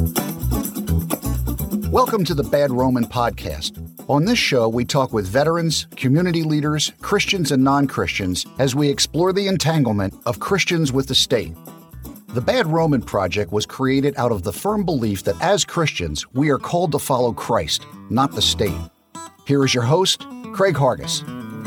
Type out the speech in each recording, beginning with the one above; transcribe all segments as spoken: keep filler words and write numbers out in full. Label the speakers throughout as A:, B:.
A: Welcome to the Bad Roman Podcast. On this show, we talk with veterans, community leaders, Christians and non-Christians as we explore the entanglement of Christians with the state. The Bad Roman Project was created out of the firm belief that as Christians, we are called to follow Christ, not the state. Here is your host, Craig Hargis.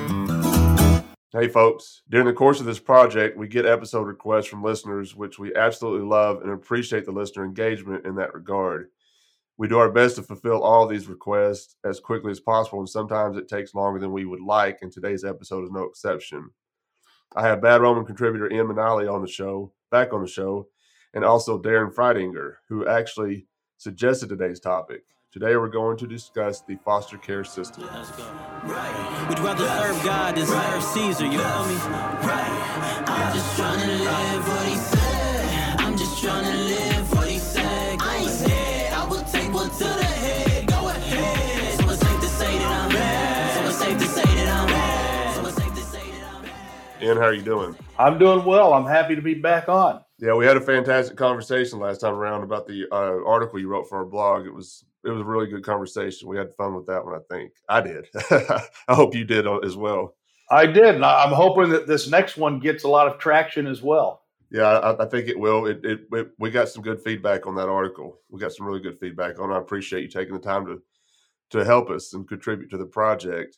B: Hey folks, during the course of this project, we get episode requests from listeners, which we absolutely love and appreciate the listener engagement in that regard. We do our best to fulfill all of these requests as quickly as possible, and sometimes it takes longer than we would like, and today's episode is no exception. I have Bad Roman contributor Ian Manali on the show, back on the show, and also Darren Freidinger, who actually suggested today's topic. Today we're going to discuss the foster care system.
C: Right. We'd rather serve God than serve Caesar, you feel me? Right. I'm just trying to live what he said. I'm just trying to live what he said. I ain't scared. I will take one to the head. Go ahead. So it's safe to say that I'm bad. So it's safe to say that I'm bad. So it's safe to say that I'm bad.
B: Ian, how are you doing?
D: I'm doing well. I'm happy to be back on.
B: Yeah, we had a fantastic conversation last time around about the uh, article you wrote for our blog. It was it was a really good conversation. We had fun with that one, I think. I did. I hope you did as well.
D: I did, and I'm hoping that this next one gets a lot of traction as well.
B: Yeah, I, I think it will. It, it, it we got some good feedback on that article. We got some really good feedback on it. I appreciate you taking the time to to help us and contribute to the project.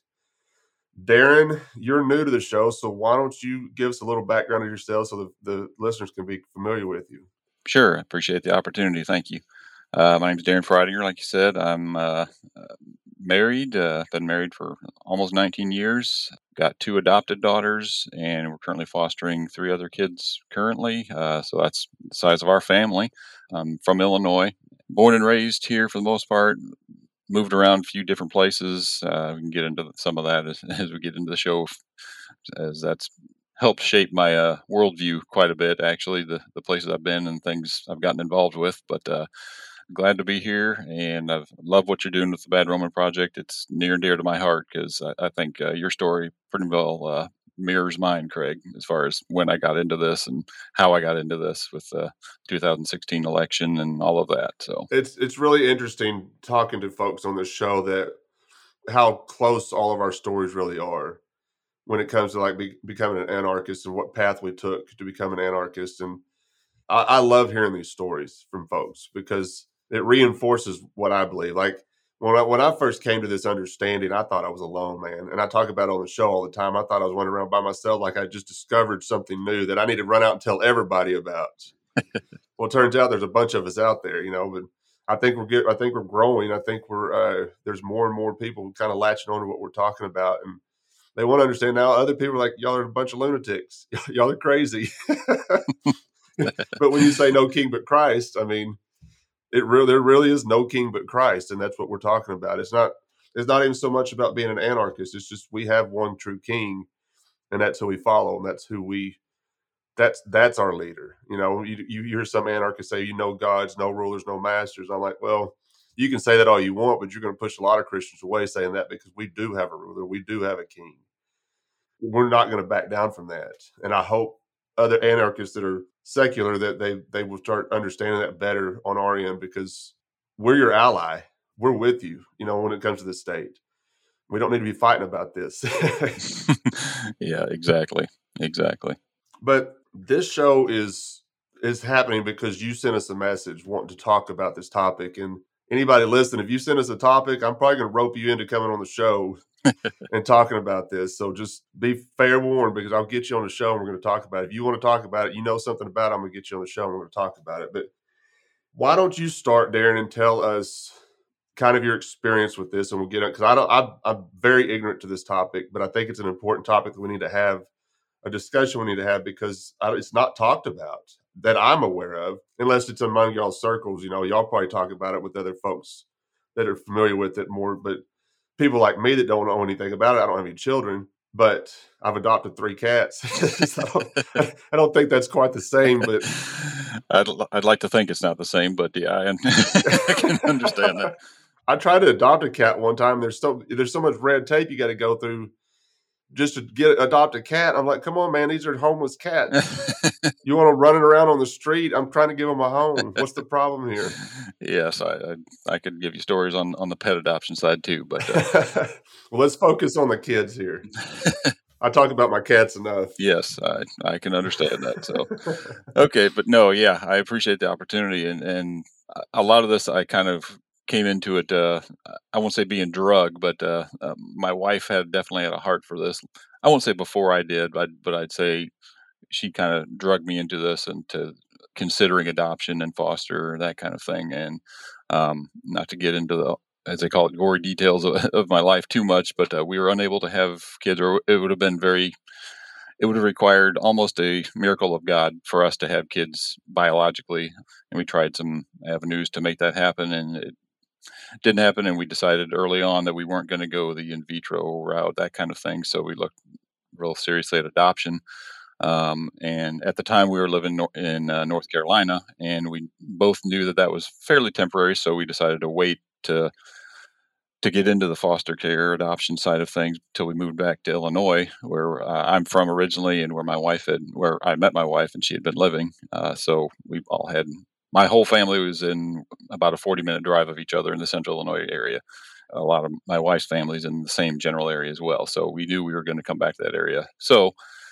B: Darren, you're new to the show, so why don't you give us a little background of yourself so the, the listeners can be familiar with you?
E: Sure. I appreciate the opportunity. Thank you. Uh, my name is Darren Freidinger. Like you said, I'm uh, uh, married. Uh, been married for almost nineteen years. Got two adopted daughters, and we're currently fostering three other kids currently. Uh, so that's the size of our family. I'm from Illinois, born and raised here for the most part. Moved around a few different places. Uh, we can get into some of that as, as we get into the show, as that's helped shape my uh, worldview quite a bit, actually, the, the places I've been and things I've gotten involved with. But uh, glad to be here, and I love what you're doing with the Bad Roman Project. It's near and dear to my heart because I, I think uh, your story pretty well uh, mirrors mine, Craig, as far as when I got into this and how I got into this with the two thousand sixteen election and all of that. So
B: it's it's really interesting talking to folks on this show that how close all of our stories really are when it comes to like be, becoming an anarchist and what path we took to become an anarchist. And I, I love hearing these stories from folks because it reinforces what I believe. Like when I, when I first came to this understanding, I thought I was alone, man. And I talk about it on the show all the time. I thought I was running around by myself, like I just discovered something new that I need to run out and tell everybody about. Well, it turns out there's a bunch of us out there, you know, but I think we're good. I think we're growing. I think we're, uh, there's more and more people kind of latching on to what we're talking about. And they want to understand now. Other people are like, y'all are a bunch of lunatics. Y'all are crazy. But when you say no king but Christ, I mean, it really, there really is no king but Christ. And that's what we're talking about. It's not, it's not even so much about being an anarchist. It's just, we have one true king, and that's who we follow. And that's who we, that's, that's our leader. You know, you, you hear some anarchists say, you know, gods, no rulers, no masters. I'm like, well, you can say that all you want, but you're going to push a lot of Christians away saying that because we do have a ruler. We do have a king. We're not going to back down from that. And I hope other anarchists that are secular, that they they will start understanding that better on our end, because we're your ally. We're with you, you know, when it comes to the state. We don't need to be fighting about this.
E: Yeah, exactly. Exactly.
B: But this show is is happening because you sent us a message wanting to talk about this topic. And anybody listening, if you send us a topic, I'm probably going to rope you into coming on the show and talking about this. So just be fair warned, because I'll get you on the show and we're going to talk about it. If you want to talk about it, you know something about it, I'm going to get you on the show and we're going to talk about it. But why don't you start, Darren, and tell us kind of your experience with this, and we'll get it, because I don't, I'm, I'm very ignorant to this topic, but I think it's an important topic that we need to have a discussion we need to have, because I, it's not talked about that I'm aware of, unless it's among y'all circles. You know, y'all probably talk about it with other folks that are familiar with it more, but people like me that don't know anything about it, I don't have any children, but I've adopted three cats. So I, don't, I don't think that's quite the same, but
E: I'd, I'd like to think it's not the same, but yeah, I, I can understand that.
B: I tried to adopt a cat one time. There's so, there's so much red tape you got to go through just to get adopt a cat. I'm like, come on, man, these are homeless cats. You want them running around on the street? I'm trying to give them a home. What's the problem here?
E: Yes, I, I I could give you stories on, on the pet adoption side too, but uh,
B: well, let's focus on the kids here. I talk about my cats enough.
E: Yes, I I can understand that. So, okay, but no, yeah, I appreciate the opportunity, and and a lot of this I kind of came into it. Uh, I won't say being drugged, but uh, uh, my wife had definitely had a heart for this. I won't say before I did, but but I'd say she kind of drugged me into this and to considering adoption and foster, that kind of thing. And um, not to get into the, as they call it, gory details of, of my life too much, but uh, we were unable to have kids, or it would have been very, it would have required almost a miracle of God for us to have kids biologically. And we tried some avenues to make that happen, and it didn't happen. And we decided early on that we weren't going to go the in vitro route, that kind of thing. So we looked real seriously at adoption. Um, and at the time we were living nor- in uh, North Carolina, and we both knew that that was fairly temporary. So we decided to wait to to get into the foster care adoption side of things till we moved back to Illinois, where uh, I'm from originally, and where my wife had, where I met my wife, and she had been living. Uh, so we all had, my whole family was in about a forty minute drive of each other in the Central Illinois area. A lot of my wife's family's in the same general area as well. So we knew we were going to come back to that area. So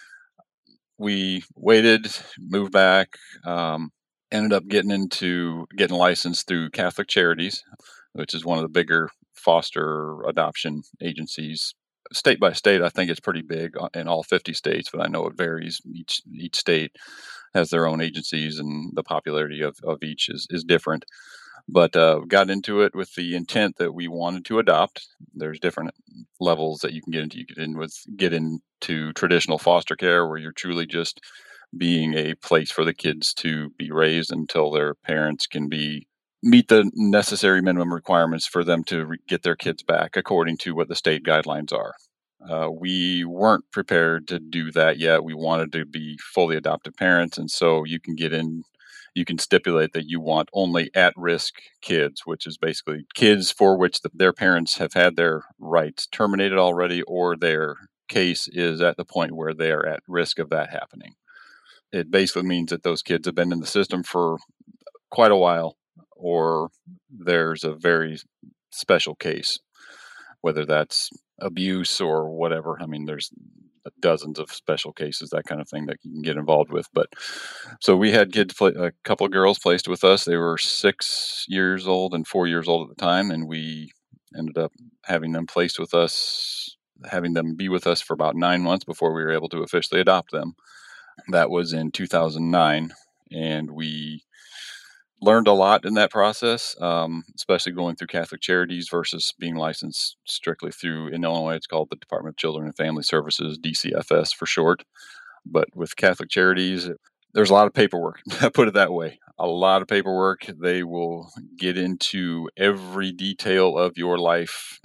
E: we waited, moved back, um, ended up getting into getting licensed through Catholic Charities, which is one of the bigger foster adoption agencies. State by state, I think it's pretty big in all fifty states, but I know it varies. Each each state has their own agencies, and the popularity of, of each is, is different. But uh, got into it with the intent that we wanted to adopt. There's different levels that you can get into. You get in with get into traditional foster care, where you're truly just being a place for the kids to be raised until their parents can be meet the necessary minimum requirements for them to re- get their kids back, according to what the state guidelines are. Uh, we weren't prepared to do that yet. We wanted to be fully adoptive parents, and so you can get in. You can stipulate that you want only at-risk kids, which is basically kids for which the, their parents have had their rights terminated already, or their case is at the point where they are at risk of that happening. It basically means that those kids have been in the system for quite a while, or there's a very special case, whether that's abuse or whatever. I mean, there's dozens of special cases, that kind of thing, that you can get involved with. But so we had kids, play, a couple of girls placed with us. They were six years old and four years old at the time, and we ended up having them placed with us, having them be with us for about nine months before we were able to officially adopt them. That was in two thousand nine, and we learned a lot in that process, um, especially going through Catholic Charities versus being licensed strictly through, in Illinois, it's called the Department of Children and Family Services, D C F S for short. But with Catholic Charities, there's a lot of paperwork. Put it that way. A lot of paperwork. They will get into every detail of your life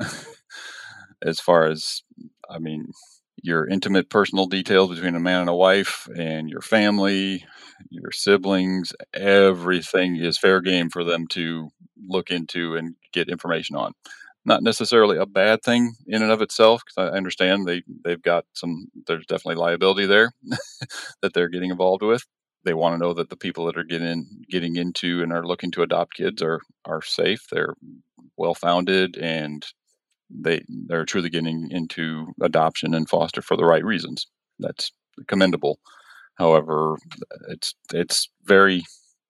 E: as far as, I mean, your intimate personal details between a man and a wife, and your family, your siblings. Everything is fair game for them to look into and get information on. Not necessarily a bad thing in and of itself, because I understand they, they've got some, there's definitely liability there that they're getting involved with. They want to know that the people that are getting getting into and are looking to adopt kids are are safe, they're well-founded, and they they're truly getting into adoption and foster for the right reasons. That's commendable. However, it's it's very,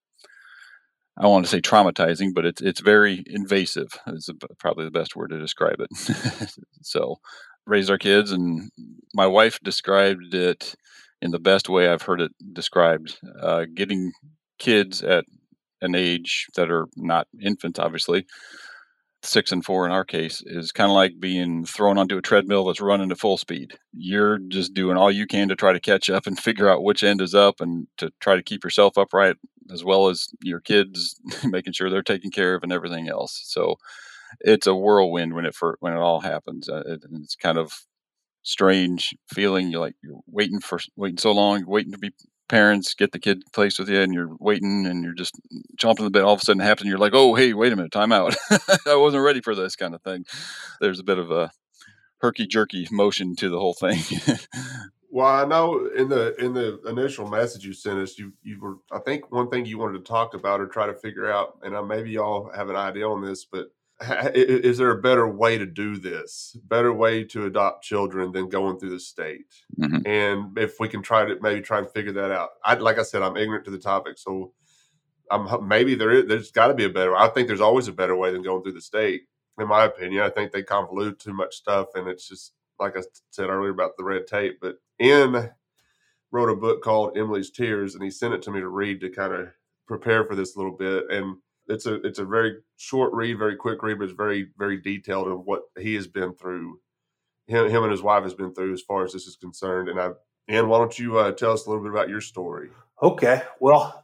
E: I don't want to say traumatizing, but it's it's very invasive is probably the best word to describe it. So, raised our kids, and my wife described it in the best way I've heard it described. Uh, getting kids at an age that are not infants, obviously, six and four in our case, is kind of like being thrown onto a treadmill that's running at full speed. You're just doing all you can to try to catch up and figure out which end is up, and to try to keep yourself upright, as well as your kids, making sure they're taken care of and everything else. So it's a whirlwind when it for, when it all happens. Uh, it, it's kind of strange feeling. You're like, you're waiting for waiting so long, waiting to be parents, get the kid placed with you, and you're waiting, and you're just chomping the bit. All of a sudden it happens, and you're like, oh, hey, wait a minute, time out. I wasn't ready for this kind of thing. There's a bit of a herky jerky motion to the whole thing.
B: Well, I know in the in the initial message you sent us, you you were I think one thing you wanted to talk about or try to figure out, and I, maybe y'all have an idea on this, but ha, is there a better way to do this? Better way to adopt children than going through the state? Mm-hmm. And if we can try to maybe try and figure that out. I like I said, I'm ignorant to the topic, so I'm maybe there is there's got to be a better. I think there's always a better way than going through the state. In my opinion, I think they convolute too much stuff, and it's just like I said earlier about the red tape, but Ian wrote a book called Emily's Tears, and he sent it to me to read to kind of prepare for this a little bit. And it's a it's a very short read, very quick read, but it's very, very detailed of what he has been through, him, him and his wife has been through as far as this is concerned. And I, Ian, why don't you uh, tell us a little bit about your story?
D: Okay. Well,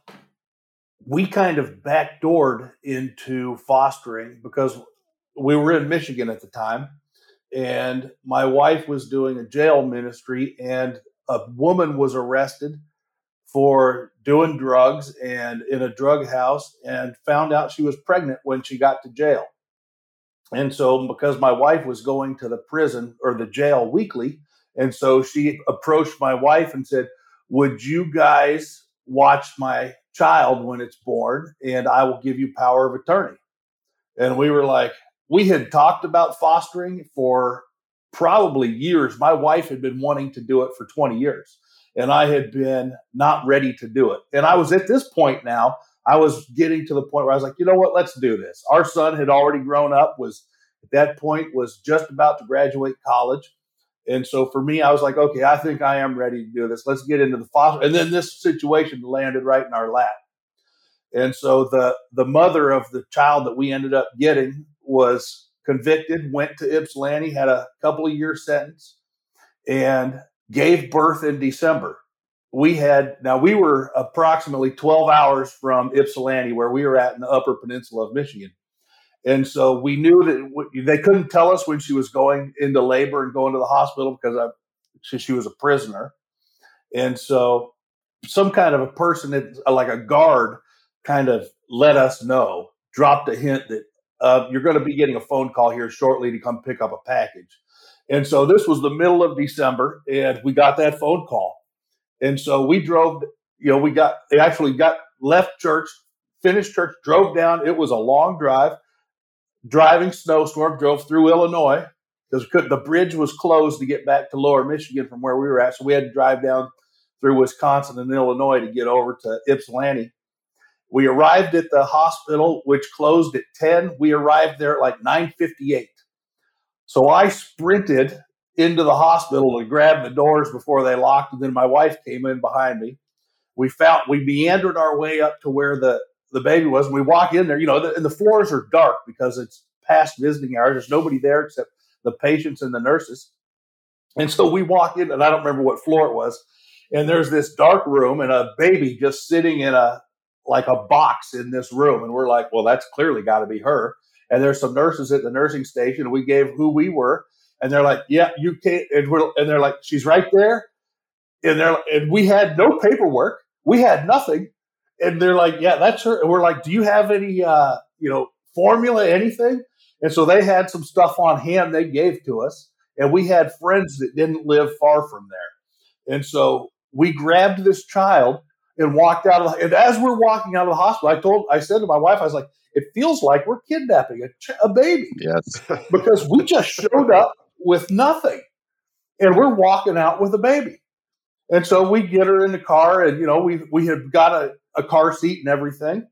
D: we kind of backdoored into fostering because we were in Michigan at the time. And my wife was doing a jail ministry, and a woman was arrested for doing drugs and in a drug house, and found out she was pregnant when she got to jail. And so because my wife was going to the prison or the jail weekly, and so she approached my wife and said, would you guys watch my child when it's born, and I will give you power of attorney? And we were like, we had talked about fostering for probably years. My wife had been wanting to do it for twenty years, and I had been not ready to do it. And I was at this point now, I was getting to the point where I was like, you know what, let's do this. Our son had already grown up, was at that point was just about to graduate college. And so for me, I was like, okay, I think I am ready to do this. Let's get into the foster. And then this situation landed right in our lap. And so the, the mother of the child that we ended up getting was convicted, went to Ypsilanti, had a couple of year sentence, and gave birth in December. We had, now we were approximately twelve hours from Ypsilanti, where we were at in the Upper Peninsula of Michigan. And so we knew that they couldn't tell us when she was going into labor and going to the hospital because I, she, she was a prisoner. And so some kind of a person, like a guard, kind of let us know, dropped a hint that uh, you're going to be getting a phone call here shortly to come pick up a package. And so this was the middle of December, and we got that phone call. And so we drove, you know, we got, actually got left church, finished church, drove down. It was a long drive, driving snowstorm, drove through Illinois because the bridge was closed to get back to Lower Michigan from where we were at. So we had to drive down through Wisconsin and Illinois to get over to Ypsilanti. We arrived at the hospital, which closed at ten. We arrived there at like nine fifty-eight. So I sprinted into the hospital to grab the doors before they locked, and then my wife came in behind me. We found we meandered our way up to where the, the baby was, and we walk in there, you know, the, and the floors are dark because it's past visiting hours. There's nobody there except the patients and the nurses. And so we walk in, and I don't remember what floor it was, and there's this dark room and a baby just sitting in a like a box in this room. And we're like, well, that's clearly got to be her. And there's some nurses at the nursing station, and we gave who we were. And they're like, yeah, you can't. And, we're, and they're like, she's right there. And they're and we had no paperwork. We had nothing. And they're like, yeah, that's her. And we're like, do you have any, uh, you know, formula, anything? And so they had some stuff on hand they gave to us. And we had friends that didn't live far from there. And so we grabbed this child and walked out of the, and as we're walking out of the hospital, I told, I said to my wife, I was like, it feels like we're kidnapping a, ch- a baby.
E: Yes.
D: Because we just showed up with nothing, and we're walking out with a baby. And so we get her in the car, and, you know, we, we had got a, a car seat and everything.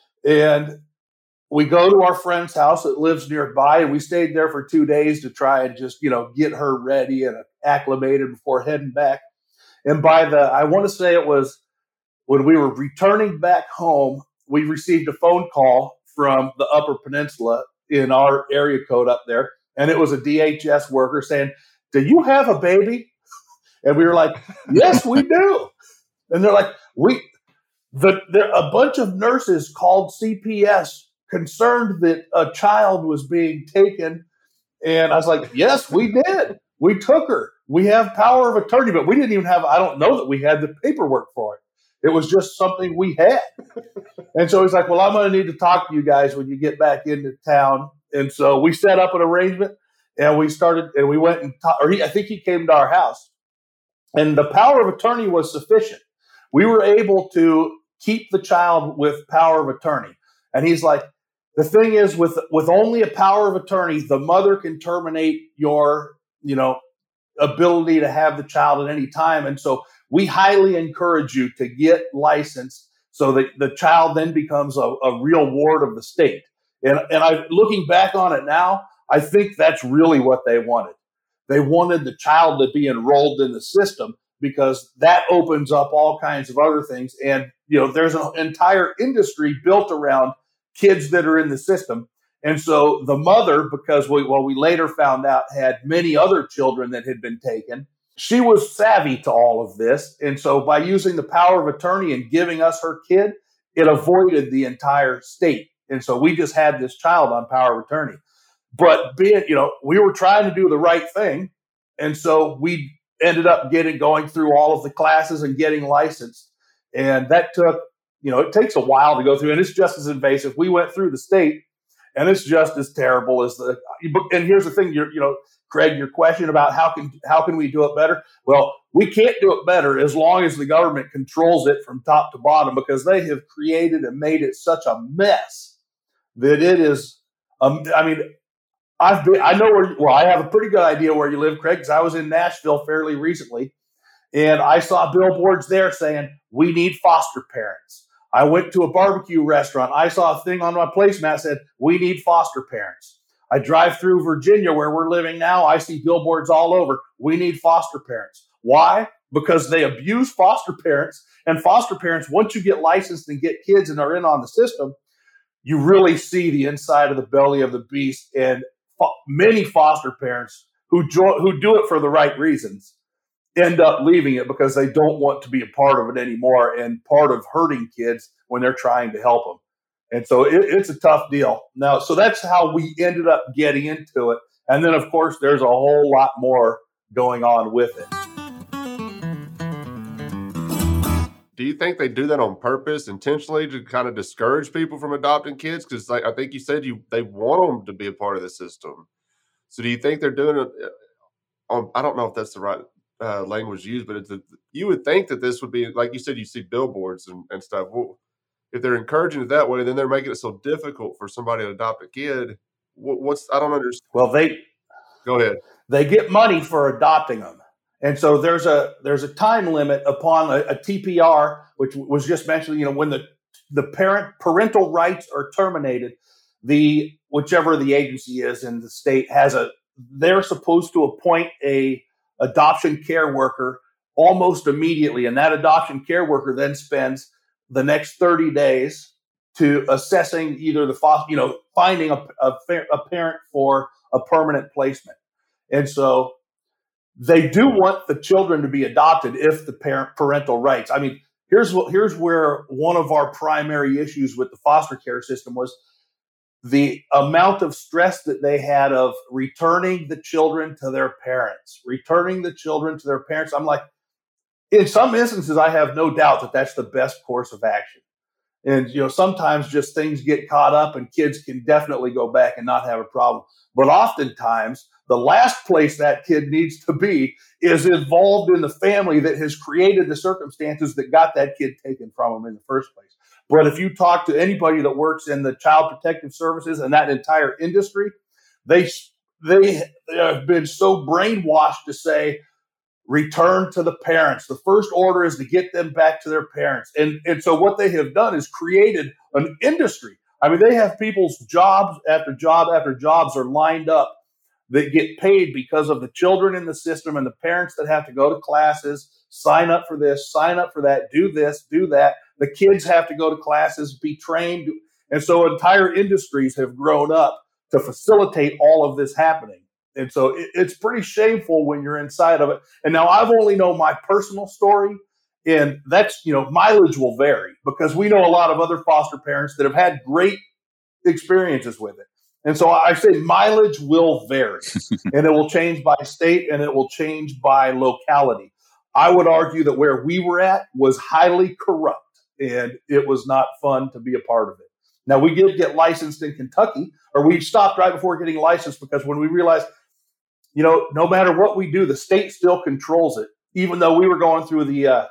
D: And we go to our friend's house that lives nearby, and we stayed there for two days to try and just, you know, get her ready and acclimated before heading back. And by the, I want to say it was when we were returning back home, we received a phone call from the Upper Peninsula in our area code up there. And it was a D H S worker saying, do you have a baby? And we were like, yes, we do. And they're like, we, the, there, a bunch of nurses called C P S concerned that a child was being taken. And I was like, yes, we did. We took her. We have power of attorney, but we didn't even have, I don't know that we had the paperwork for it. It was just something we had. And so he's like, well, I'm going to need to talk to you guys when you get back into town. And so we set up an arrangement, and we started, and we went and, ta- or he, I think he came to our house, and the power of attorney was sufficient. We were able to keep the child with power of attorney. And he's like, the thing is, with with only a power of attorney, the mother can terminate your, you know, ability to have the child at any time. And so we highly encourage you to get licensed so that the child then becomes a, a real ward of the state. And and I, looking back on it now, I think that's really what they wanted. They wanted the child to be enrolled in the system, because that opens up all kinds of other things. And, you know, there's an entire industry built around kids that are in the system. And so the mother, because we, well, we later found out had many other children that had been taken, she was savvy to all of this. And so by using the power of attorney and giving us her kid, it avoided the entire state. And so we just had this child on power of attorney. But being, you know, we were trying to do the right thing. And so we ended up getting going through all of the classes and getting licensed. And that took, you know, it takes a while to go through, and it's just as invasive. We went through the state, and it's just as terrible as the, and here's the thing, you're, you know, Craig, your question about how can, how can we do it better? Well, we can't do it better as long as the government controls it from top to bottom, because they have created and made it such a mess that it is, um, I mean, I've been, I know where, well, I have a pretty good idea where you live, Craig, because I was in Nashville fairly recently, and I saw billboards there saying, we need foster parents. I went to a barbecue restaurant. I saw a thing on my placemat that said, we need foster parents. I drive through Virginia where we're living now. I see billboards all over. We need foster parents. Why? Because they abuse foster parents, and foster parents, once you get licensed and get kids and are in on the system, you really see the inside of the belly of the beast. And fo- many foster parents who jo- who do it for the right reasons end up leaving it because they don't want to be a part of it anymore, and part of hurting kids when they're trying to help them. And so it, it's a tough deal. Now, so that's how we ended up getting into it. And then, of course, there's a whole lot more going on with it.
B: Do you think they do that on purpose, intentionally, to kind of discourage people from adopting kids? Because like, I think you said you they want them to be a part of the system. So do you think they're doing it on, I don't know if that's the right uh, language used, but it's a, you would think that this would be, like you said, you see billboards and, and stuff. Well, if they're encouraging it that way, then they're making it so difficult for somebody to adopt a kid. What, what's, I don't understand.
D: Well, they
B: go ahead.
D: They get money for adopting them. And so there's a there's a time limit upon a, a T P R, which was just mentioned, you know, when the the parent parental rights are terminated, the whichever the agency is in the state has a they're supposed to appoint a adoption care worker almost immediately. And that adoption care worker then spends the next thirty days to assessing either the foster, you know, finding a, a, a parent for a permanent placement. And so they do want the children to be adopted if the parent parental rights. I mean, here's what here's where one of our primary issues with the foster care system was the amount of stress that they had of returning the children to their parents, returning the children to their parents. I'm like, in some instances, I have no doubt that that's the best course of action. And, you know, sometimes just things get caught up and kids can definitely go back and not have a problem. But oftentimes, the last place that kid needs to be is involved in the family that has created the circumstances that got that kid taken from them in the first place. But if you talk to anybody that works in the child protective services and that entire industry, they they have been so brainwashed to say, return to the parents. The first order is to get them back to their parents. And, and so what they have done is created an industry. I mean, they have people's jobs after job after jobs are lined up that get paid because of the children in the system and the parents that have to go to classes, sign up for this, sign up for that, do this, do that. The kids have to go to classes, be trained. And so entire industries have grown up to facilitate all of this happening. And so it, it's pretty shameful when you're inside of it. And now I've only known my personal story, and that's, you know, mileage will vary because we know a lot of other foster parents that have had great experiences with it. And so I say mileage will vary, and it will change by state and it will change by locality. I would argue that where we were at was highly corrupt, and it was not fun to be a part of it. Now, we did get licensed in Kentucky, or we stopped right before getting licensed because when we realized you know, no matter what we do, the state still controls it. Even though we were going through the, uh,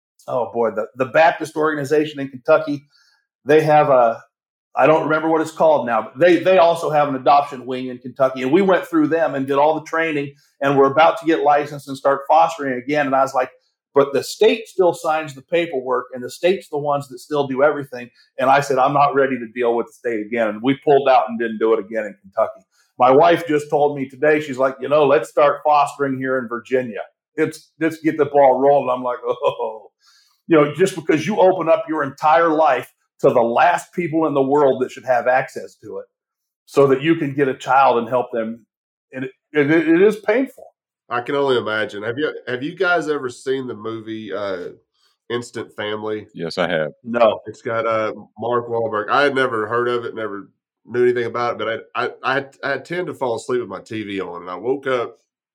D: oh boy, the, the Baptist organization in Kentucky, they have a, I don't remember what it's called now, but they, they also have an adoption wing in Kentucky. And we went through them and did all the training, and we're about to get licensed and start fostering again. And I was like, but the state still signs the paperwork, and the state's the ones that still do everything. And I said, I'm not ready to deal with the state again. And we pulled out and didn't do it again in Kentucky. My wife just told me today, she's like, you know, let's start fostering here in Virginia. It's let's get the ball rolling. I'm like, oh, you know, just because you open up your entire life to the last people in the world that should have access to it, so that you can get a child and help them. And it, it, it is painful.
B: I can only imagine. Have you have you guys ever seen the movie uh, Instant Family?
E: Yes, I have.
D: No.
B: It's got uh, Mark Wahlberg. I had never heard of it, never knew anything about it, but I, I I I tend to fall asleep with my T V on, and I woke up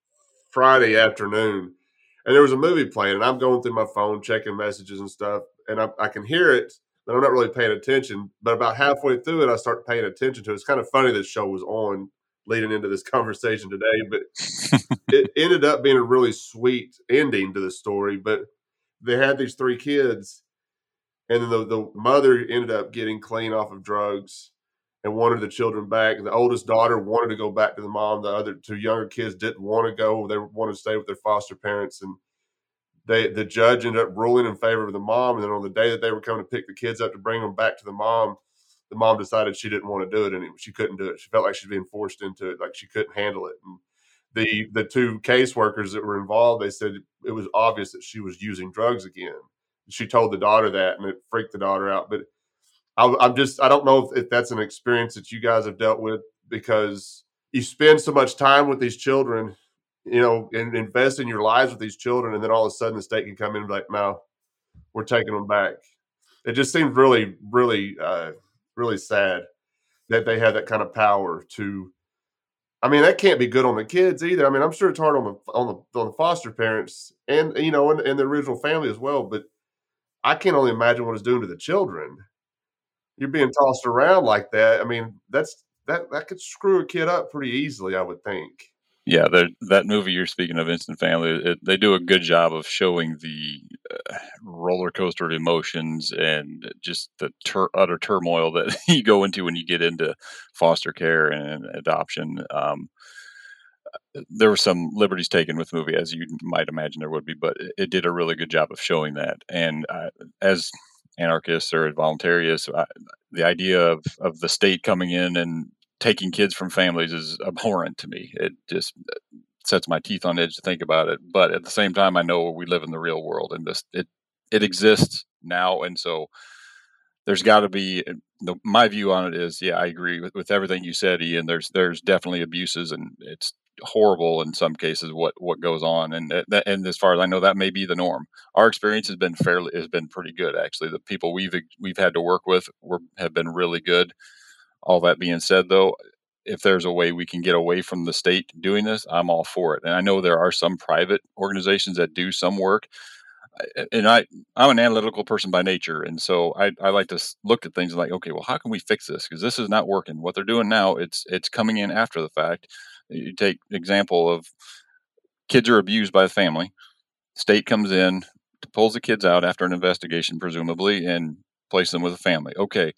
B: Friday afternoon, and there was a movie playing, and I'm going through my phone, checking messages and stuff, and I, I can hear it, but I'm not really paying attention. But about halfway through it, I start paying attention to it. It's kind of funny this show was on leading into this conversation today, but it ended up being a really sweet ending to the story. But they had these three kids, and then the, the mother ended up getting clean off of drugs and wanted the children back. The oldest daughter wanted to go back to the mom. The other two younger kids didn't want to go. They wanted to stay with their foster parents. And they the judge ended up ruling in favor of the mom. And then on the day that they were coming to pick the kids up to bring them back to the mom, the mom decided she didn't want to do it anymore. She couldn't do it. She felt like she was being forced into it, like she couldn't handle it. And the the two caseworkers that were involved, they said it was obvious that she was using drugs again. She told the daughter that, and it freaked the daughter out. But I, I'm just, I don't know if, if that's an experience that you guys have dealt with, because you spend so much time with these children, you know, and invest in your lives with these children, and then all of a sudden the state can come in and be like, no, we're taking them back. It just seems really, really, uh, really sad that they have that kind of power to. I mean, that can't be good on the kids either. I mean, I'm sure it's hard on the on the on the foster parents and, you know, and, and the original family as well. But I can only imagine what it's doing to the children. You're being tossed around like that. I mean, that's that that could screw a kid up pretty easily, I would think.
E: Yeah, that movie you're speaking of, Instant Family, it, they do a good job of showing the uh, roller coaster of emotions and just the tur- utter turmoil that you go into when you get into foster care and adoption. Um, there were some liberties taken with the movie, as you might imagine there would be, but it, it did a really good job of showing that. And uh, as anarchists or voluntarists, I, the idea of, of the state coming in and taking kids from families is abhorrent to me. It just sets my teeth on edge to think about it. But at the same time, I know we live in the real world, and this it it exists now, and so there's got to be. The, my view on it is, yeah, I agree with, with everything you said, Ian. There's there's definitely abuses, and it's horrible in some cases what what goes on, and that, and as far as I know, that may be the norm. Our experience has been fairly has been pretty good, actually. The people we've we've had to work with were, have been really good. All that being said, though, if there's a way we can get away from the state doing this, I'm all for it. And I know there are some private organizations that do some work. And I, I'm an analytical person by nature. And so I, I like to look at things like, okay, well, how can we fix this? Because this is not working. What they're doing now, it's it's coming in after the fact. You take example of kids are abused by the family. State comes in, pulls the kids out after an investigation, presumably, and places them with a family. Okay.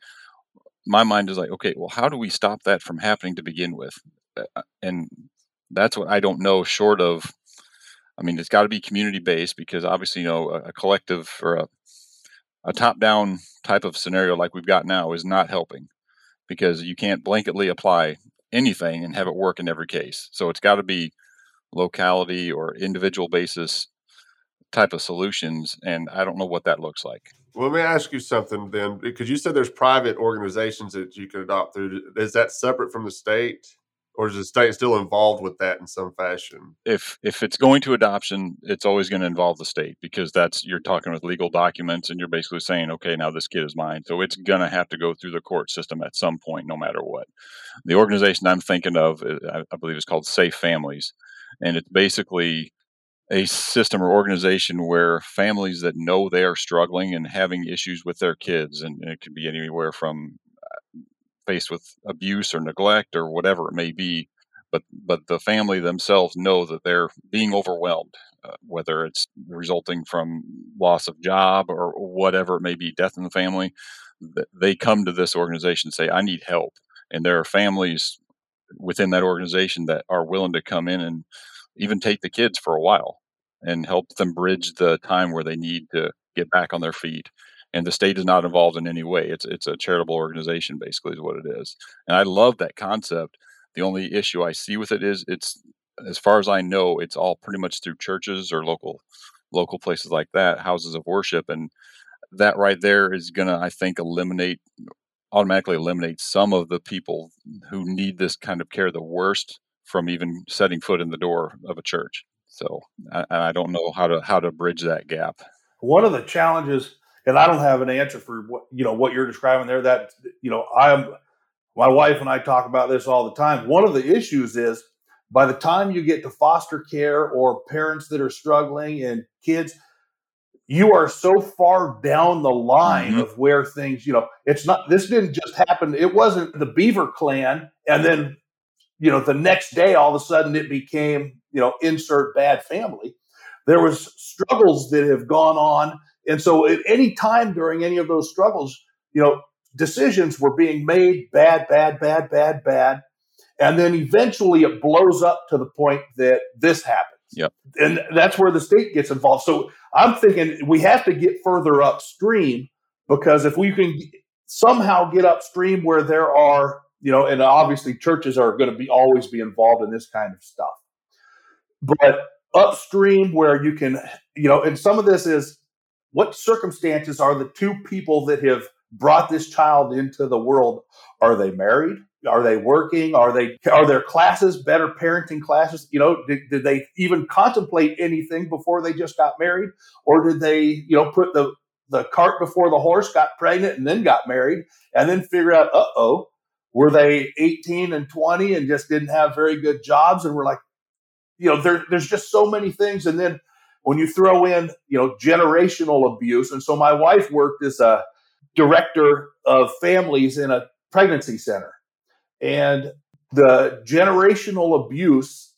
E: My mind is like, okay, well, how do we stop that from happening to begin with? And that's what I don't know, short of, I mean, it's got to be community based, because obviously, you know, a, a collective or a, a top down type of scenario like we've got now is not helping, because you can't blanketly apply anything and have it work in every case. So it's got to be locality or individual basis type of solutions. And I don't know what that looks like.
B: Well, let me ask you something then, because you said there's private organizations that you can adopt through. Is that separate from the state, or is the state still involved with that in some fashion?
E: If if it's going to adoption, it's always going to involve the state, because that's, you're talking with legal documents, and you're basically saying, okay, now this kid is mine. So it's going to have to go through the court system at some point, no matter what. The organization I'm thinking of, I, I believe it's called Safe Families. And it's basically a system or organization where families that know they are struggling and having issues with their kids, and it could be anywhere from uh, faced with abuse or neglect or whatever it may be, but but the family themselves know that they're being overwhelmed, uh, whether it's resulting from loss of job or whatever it may be, death in the family. They come to this organization and say, I need help. And there are families within that organization that are willing to come in and even take the kids for a while and help them bridge the time where they need to get back on their feet. And the state is not involved in any way. It's it's a charitable organization, basically, is what it is. And I love that concept. The only issue I see with it is it's, as far as I know, it's all pretty much through churches or local local places like that, houses of worship. And that right there is going to, I think, eliminate, automatically eliminate some of the people who need this kind of care the worst from even setting foot in the door of a church. So I, I don't know how to how to bridge that gap.
D: One of the challenges, and I don't have an answer for what you know what you're describing there. That you know, I'm my wife and I talk about this all the time. One of the issues is by the time you get to foster care or parents that are struggling and kids, you are so far down the line mm-hmm. of where things, you know, it's not, this didn't just happen. It wasn't the Beaver Clan. And then, you know, the next day, all of a sudden it became, you know, insert bad family. There was struggles that have gone on. And so at any time during any of those struggles, you know, decisions were being made, bad, bad, bad, bad, bad. And then eventually it blows up to the point that this happens.
E: Yep.
D: And that's where the state gets involved. So I'm thinking we have to get further upstream, because if we can somehow get upstream where there are, you know, and obviously churches are going to be always be involved in this kind of stuff, but upstream where you can, you know, and some of this is what circumstances are the two people that have brought this child into the world? Are they married? Are they working? Are they, are there classes, better parenting classes? You know, did, did they even contemplate anything before they just got married? Or did they, you know, put the, the cart before the horse, got pregnant and then got married and then figure out, uh-oh, were they eighteen and twenty and just didn't have very good jobs? And we're like, you know, there, there's just so many things. And then when you throw in, you know, generational abuse. And so my wife worked as a director of families in a pregnancy center. And the generational abuse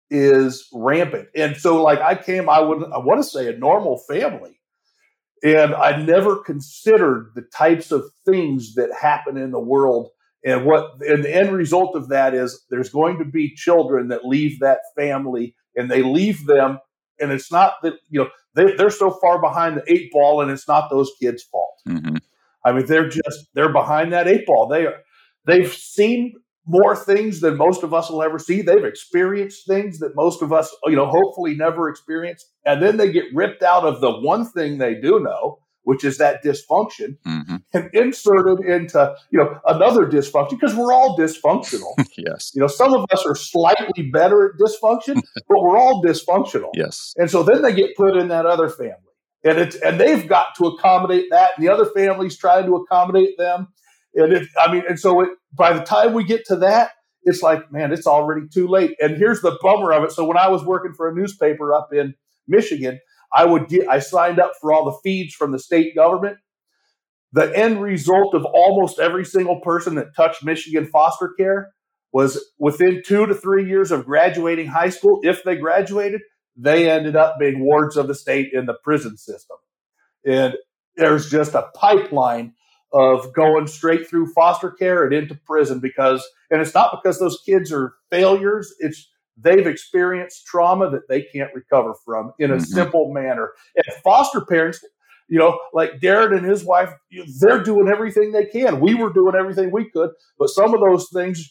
D: is rampant. And so like I came, I would, I want to say a normal family. And I never considered the types of things that happen in the world. And what, and the end result of that is there's going to be children that leave that family and they leave them. And it's not that, you know, they, they're so far behind the eight ball and it's not those kids' fault.
E: Mm-hmm.
D: I mean, they're just, they're behind that eight ball. They are, they've seen more things than most of us will ever see. They've experienced things that most of us, you know, hopefully never experience. And then they get ripped out of the one thing they do know, which is that dysfunction,
E: mm-hmm.
D: and inserted into, you know, another dysfunction, because we're all dysfunctional.
E: Yes.
D: You know, some of us are slightly better at dysfunction, but we're all dysfunctional.
E: Yes.
D: And so then they get put in that other family. And it's, and they've got to accommodate that. And the other family's trying to accommodate them. And it, I mean, and so it, by the time we get to that, it's like, man, it's already too late. And here's the bummer of it. So when I was working for a newspaper up in Michigan, I would get, I signed up for all the feeds from the state government. The end result of almost every single person that touched Michigan foster care was within two to three years of graduating high school, if they graduated, they ended up being wards of the state in the prison system. And there's just a pipeline of going straight through foster care and into prison because, and it's not because those kids are failures. It's they've experienced trauma that they can't recover from in a mm-hmm. simple manner. And foster parents, you know, like Darren and his wife, they're doing everything they can. We were doing everything we could, but some of those things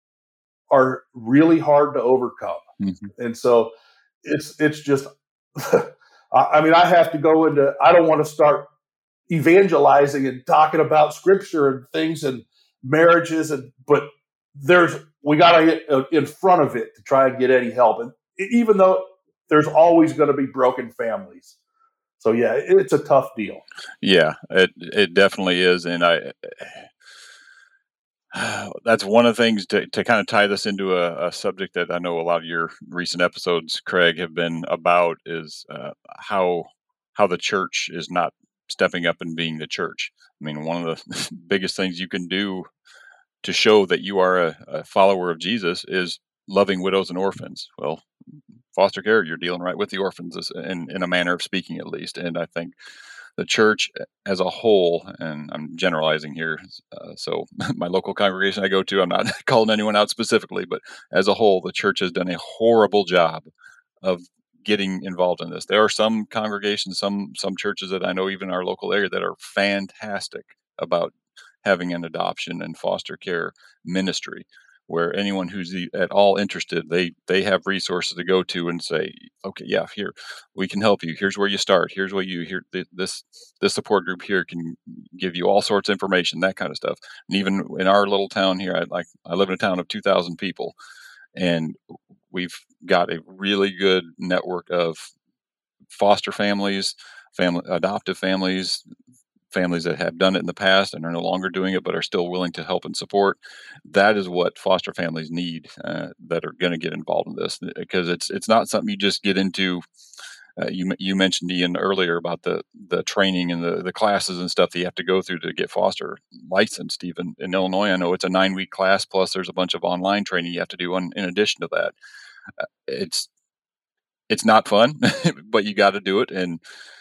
D: are really hard to overcome.
E: Mm-hmm.
D: And so it's, it's just, I mean, I have to go into, I don't want to start evangelizing and talking about scripture and things and marriages, and but there's we got to get in front of it to try and get any help, and even though there's always going to be broken families. So yeah, it's a tough deal.
E: Yeah, it it definitely is, and I that's one of the things to, to kind of tie this into a, a subject that I know a lot of your recent episodes, Craig, have been about is uh, how how the church is not stepping up and being the church. I mean, one of the biggest things you can do to show that you are a, a follower of Jesus is loving widows and orphans. Well, foster care, you're dealing right with the orphans in, in a manner of speaking, at least. And I think the church as a whole, and I'm generalizing here, uh, so my local congregation I go to, I'm not calling anyone out specifically, but as a whole, the church has done a horrible job of getting involved in this. There are some congregations, some some churches that I know, even in our local area, that are fantastic about having an adoption and foster care ministry, where anyone who's at all interested, they they have resources to go to and say, okay, yeah, here we can help you. Here's where you start. Here's what you here. This this support group here can give you all sorts of information, that kind of stuff. And even in our little town here, I like I live in a town of two thousand people, and we've got a really good network of foster families, family adoptive families, families that have done it in the past and are no longer doing it, but are still willing to help and support. That is what foster families need, uh, that are going to get involved in this, because it's it's not something you just get into. Uh, you you mentioned, Ian, earlier about the the training and the, the classes and stuff that you have to go through to get foster licensed. Even in Illinois, I know it's a nine week class, plus there's a bunch of online training you have to do on, in addition to that. Uh, it's it's not fun, but you got to do it. And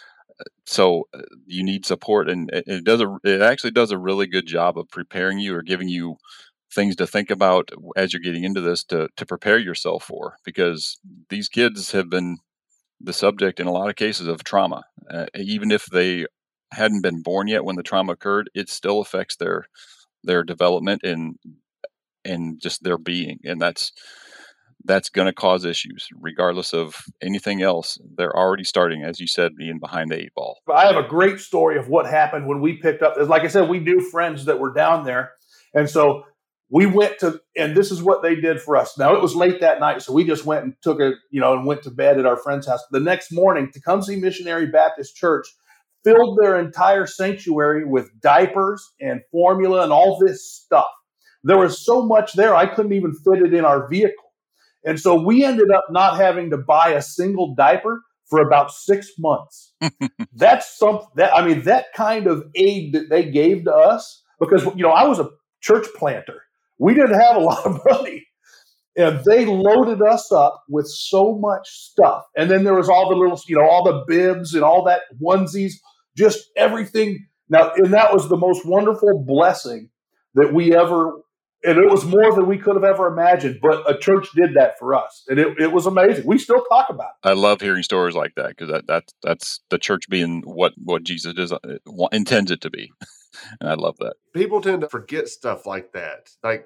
E: so uh, you need support, and it, it does a, it actually does a really good job of preparing you or giving you things to think about as you're getting into this to to prepare yourself for, because these kids have been the subject in a lot of cases of trauma. Uh, even if they hadn't been born yet when the trauma occurred, it still affects their their development and and just their being, and that's that's going to cause issues regardless of anything else. They're already starting, as you said, being behind the eight ball.
D: I have a great story of what happened when we picked up. Like I said, we knew friends that were down there. And so we went to, and this is what they did for us. Now, it was late that night, so we just went and took a, you know, and went to bed at our friend's house. The next morning, Tecumseh Missionary Baptist Church filled their entire sanctuary with diapers and formula and all this stuff. There was so much there, I couldn't even fit it in our vehicle. And so we ended up not having to buy a single diaper for about six months. That's some, that, I mean, that kind of aid that they gave to us, because, you know, I was a church planter. We didn't have a lot of money. And they loaded us up with so much stuff. And then there was all the little, you know, all the bibs and all that onesies, just everything. Now, and that was the most wonderful blessing that we ever, and it was more than we could have ever imagined, but a church did that for us. And it, it was amazing. We still talk about it.
E: I love hearing stories like that, because that, that, that's the church being what, what Jesus is, uh, intends it to be. And I love that.
B: People tend to forget stuff like that. Like,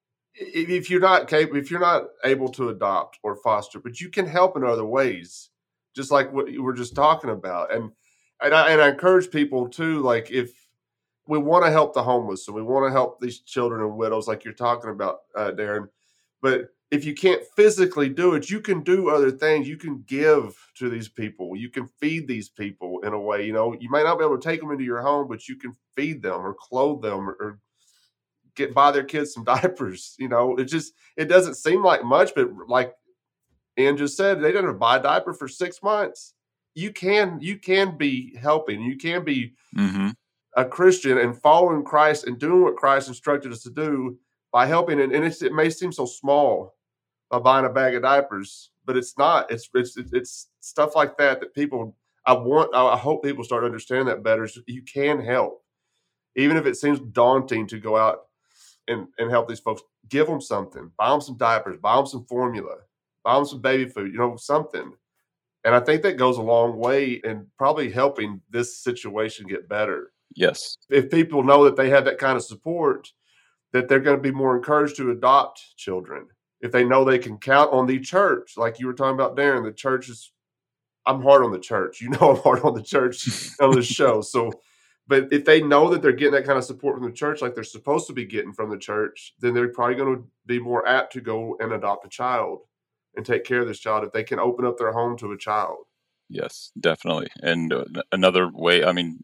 B: if you're not capable, if you're not able to adopt or foster, but you can help in other ways, just like what you were just talking about. And, and I, and I encourage people too, like, if we want to help the homeless and we want to help these children and widows, like you're talking about, uh, Darren, but if you can't physically do it, you can do other things. You can give to these people. You can feed these people in a way. You know, you might not be able to take them into your home, but you can feed them or clothe them or, or get buy their kids some diapers. You know, it just, it doesn't seem like much, but like Ian just said, they didn't buy a diaper for six months. You can, you can be helping. You can be mm-hmm. a Christian and following Christ and doing what Christ instructed us to do by helping. And, and it's, it may seem so small by buying a bag of diapers, but it's not. It's it's it's stuff like that that people. I want. I hope people start understanding that better. So you can help, even if it seems daunting to go out and and help these folks. Give them something. Buy them some diapers. Buy them some formula. Buy them some baby food. You know, something. And I think that goes a long way in probably helping this situation get better.
E: Yes.
B: If people know that they have that kind of support, that they're going to be more encouraged to adopt children. If they know they can count on the church, like you were talking about, Darren, the church is, I'm hard on the church. You know, I'm hard on the church on this show. So, but if they know that they're getting that kind of support from the church, like they're supposed to be getting from the church, then they're probably going to be more apt to go and adopt a child and take care of this child if they can open up their home to a child.
E: Yes, definitely. And uh, another way, I mean,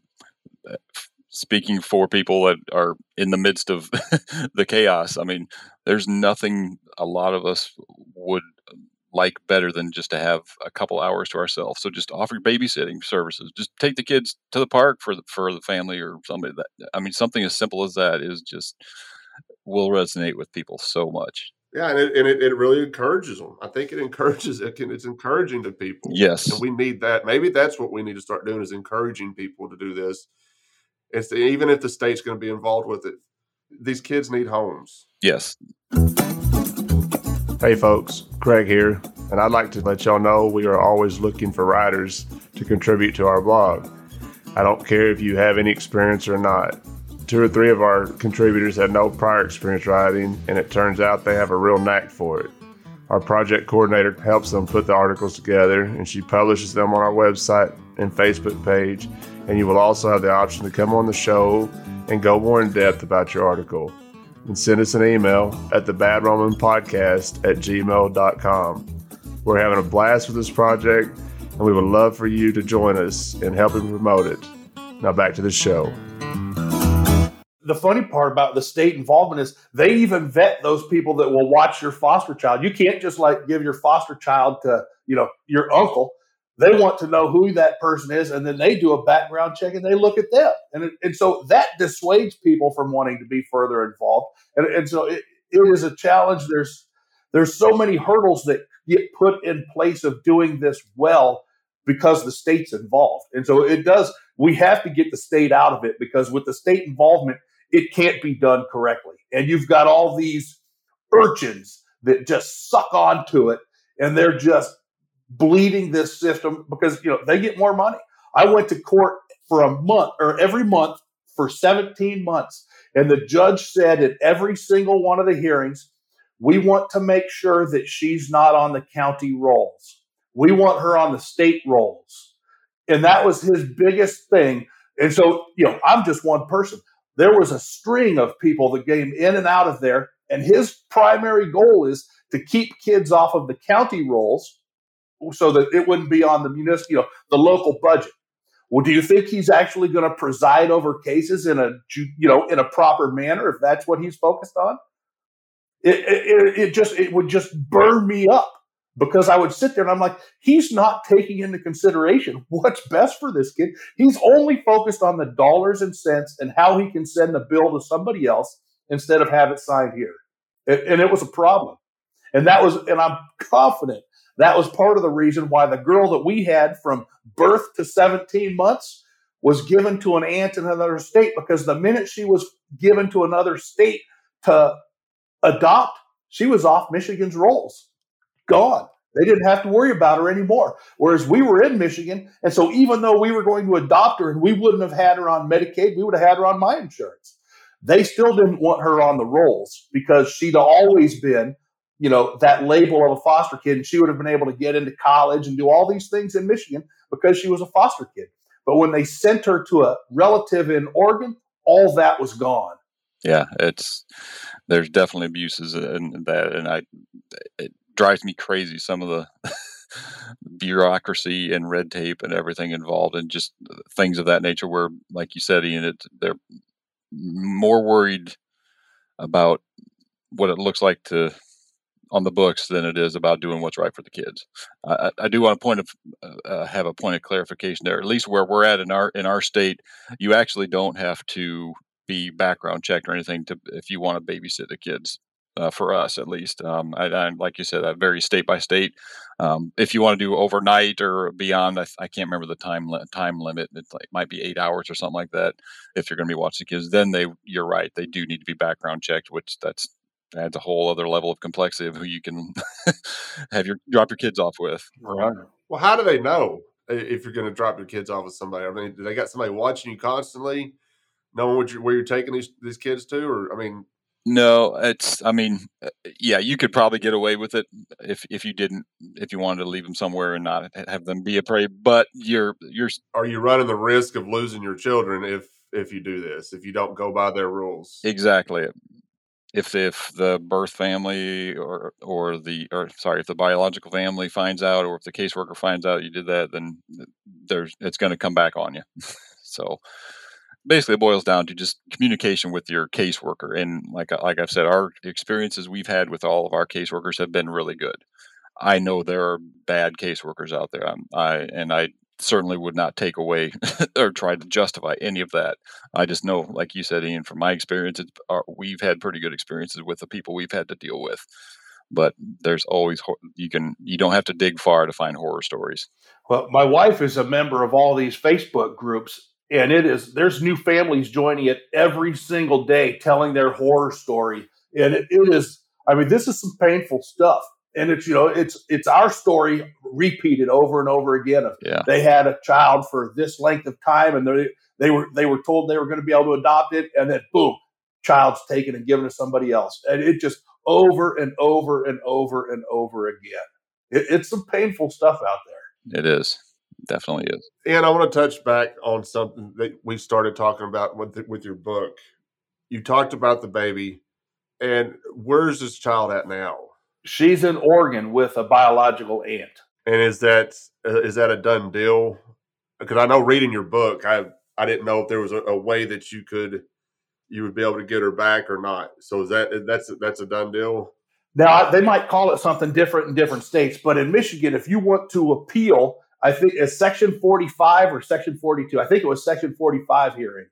E: speaking for people that are in the midst of the chaos, I mean, there's nothing a lot of us would like better than just to have a couple hours to ourselves. So just offer babysitting services. Just take the kids to the park for the, for the family or somebody. That I mean, something as simple as that is just will resonate with people so much.
B: Yeah, and it, and it, it really encourages them. I think it encourages it can it's encouraging to people.
E: Yes.
B: And we need that. Maybe that's what we need to start doing is encouraging people to do this. It's the, even if the state's going to be involved with it, these kids need homes.
E: Yes.
B: Hey folks, Craig here, and I'd like to let y'all know we are always looking for writers to contribute to our blog. I don't care if you have any experience or not. Two or three of our contributors had no prior experience writing, and it turns out they have a real knack for it. Our project coordinator helps them put the articles together, and she publishes them on our website and Facebook page, and you will also have the option to come on the show and go more in depth about your article. And send us an email at the bad roman podcast at gmail dot com. We're having a blast with this project, and we would love for you to join us in helping promote it. Now back to the show.
D: The funny part about the state involvement is they even vet those people that will watch your foster child. You can't just like give your foster child to, you know, your uncle. They want to know who that person is, and then they do a background check and they look at them. And, it, and so that dissuades people from wanting to be further involved. And, and so it, it is a challenge. There's there's so many hurdles that get put in place of doing this well because the state's involved. And so it does, we have to get the state out of it because with the state involvement, it can't be done correctly. And you've got all these urchins that just suck onto it, and they're just bleeding this system because, you know, they get more money. I went to court for a month or every month for seventeen months. And the judge said at every single one of the hearings, we want to make sure that she's not on the county rolls. We want her on the state rolls. And that was his biggest thing. And so, you know, I'm just one person. There was a string of people that came in and out of there. And his primary goal is to keep kids off of the county rolls so that it wouldn't be on the municipal, you know, the local budget. Well, do you think he's actually going to preside over cases in a, you know, in a proper manner if that's what he's focused on? It, it, it just, it would just burn me up because I would sit there and I'm like, he's not taking into consideration what's best for this kid. He's only focused on the dollars and cents and how he can send the bill to somebody else instead of have it signed here. It, and it was a problem. And that was, and I'm confident that was part of the reason why the girl that we had from birth to seventeen months was given to an aunt in another state, because the minute she was given to another state to adopt, she was off Michigan's rolls. Gone. They didn't have to worry about her anymore. Whereas we were in Michigan. And so even though we were going to adopt her and we wouldn't have had her on Medicaid, we would have had her on my insurance. They still didn't want her on the rolls because she'd always been, you know, that label of a foster kid. And she would have been able to get into college and do all these things in Michigan because she was a foster kid. But when they sent her to a relative in Oregon, all that was gone.
E: Yeah, it's, there's definitely abuses in that. And I, it drives me crazy, some of the bureaucracy and red tape and everything involved, and just things of that nature where, like you said, Ian, it, they're more worried about what it looks like to on the books than it is about doing what's right for the kids. I, I do want to point of uh, have a point of clarification there. At least where we're at in our in our state, you actually don't have to be background checked or anything to if you want to babysit the kids. Uh, for us, at least, um, I, I, like you said, that varies state by state. Um, if you want to do overnight or beyond, I, I can't remember the time li- time limit. It like, might be eight hours or something like that. If you're going to be watching kids, then they, you're right, they do need to be background checked, which that's adds a whole other level of complexity of who you can have your drop your kids off with.
B: Right. Well, how do they know if you're going to drop your kids off with somebody? I mean, do they got somebody watching you constantly, knowing what you're, where you're taking these these kids to? Or I mean.
E: No, it's, I mean, yeah, you could probably get away with it if, if you didn't, if you wanted to leave them somewhere and not have them be a prey, but you're, you're,
B: are you running the risk of losing your children if, if you do this, if you don't go by their rules?
E: Exactly. If, if the birth family or, or the, or sorry, if the biological family finds out, or if the caseworker finds out you did that, then there's, it's going to come back on you. So, basically, it boils down to just communication with your caseworker. And like like I've said, our experiences we've had with all of our caseworkers have been really good. I know there are bad caseworkers out there. I'm, I and I certainly would not take away or try to justify any of that. I just know, like you said, Ian, from my experience, it's, our, we've had pretty good experiences with the people we've had to deal with. but there's always, you can, you don't have to dig far to find horror stories.
D: Well, my wife is a member of all these Facebook groups, and it is, there's new families joining it every single day, telling their horror story. And it, it is, I mean, this is some painful stuff. And it's, you know, it's, it's our story repeated over and over again. Of
E: Yeah.
D: They had a child for this length of time, and they, they were, they were told they were going to be able to adopt it. And then boom, child's taken and given to somebody else. And it just over and over and over and over again. It, it's some painful stuff out there.
E: It is. Definitely is.
B: And I want to touch back on something that we started talking about with the, with your book. You talked about the baby, and where's this child at now?
D: She's in Oregon with a biological aunt.
B: And is that uh, is that a done deal? Because I know reading your book, I I didn't know if there was a, a way that you could you would be able to get her back or not. So is that that's that's a done deal?
D: Now, they might call it something different in different states, but in Michigan, if you want to appeal, I think it's Section forty-five or Section forty-two. I think it was Section forty-five hearing.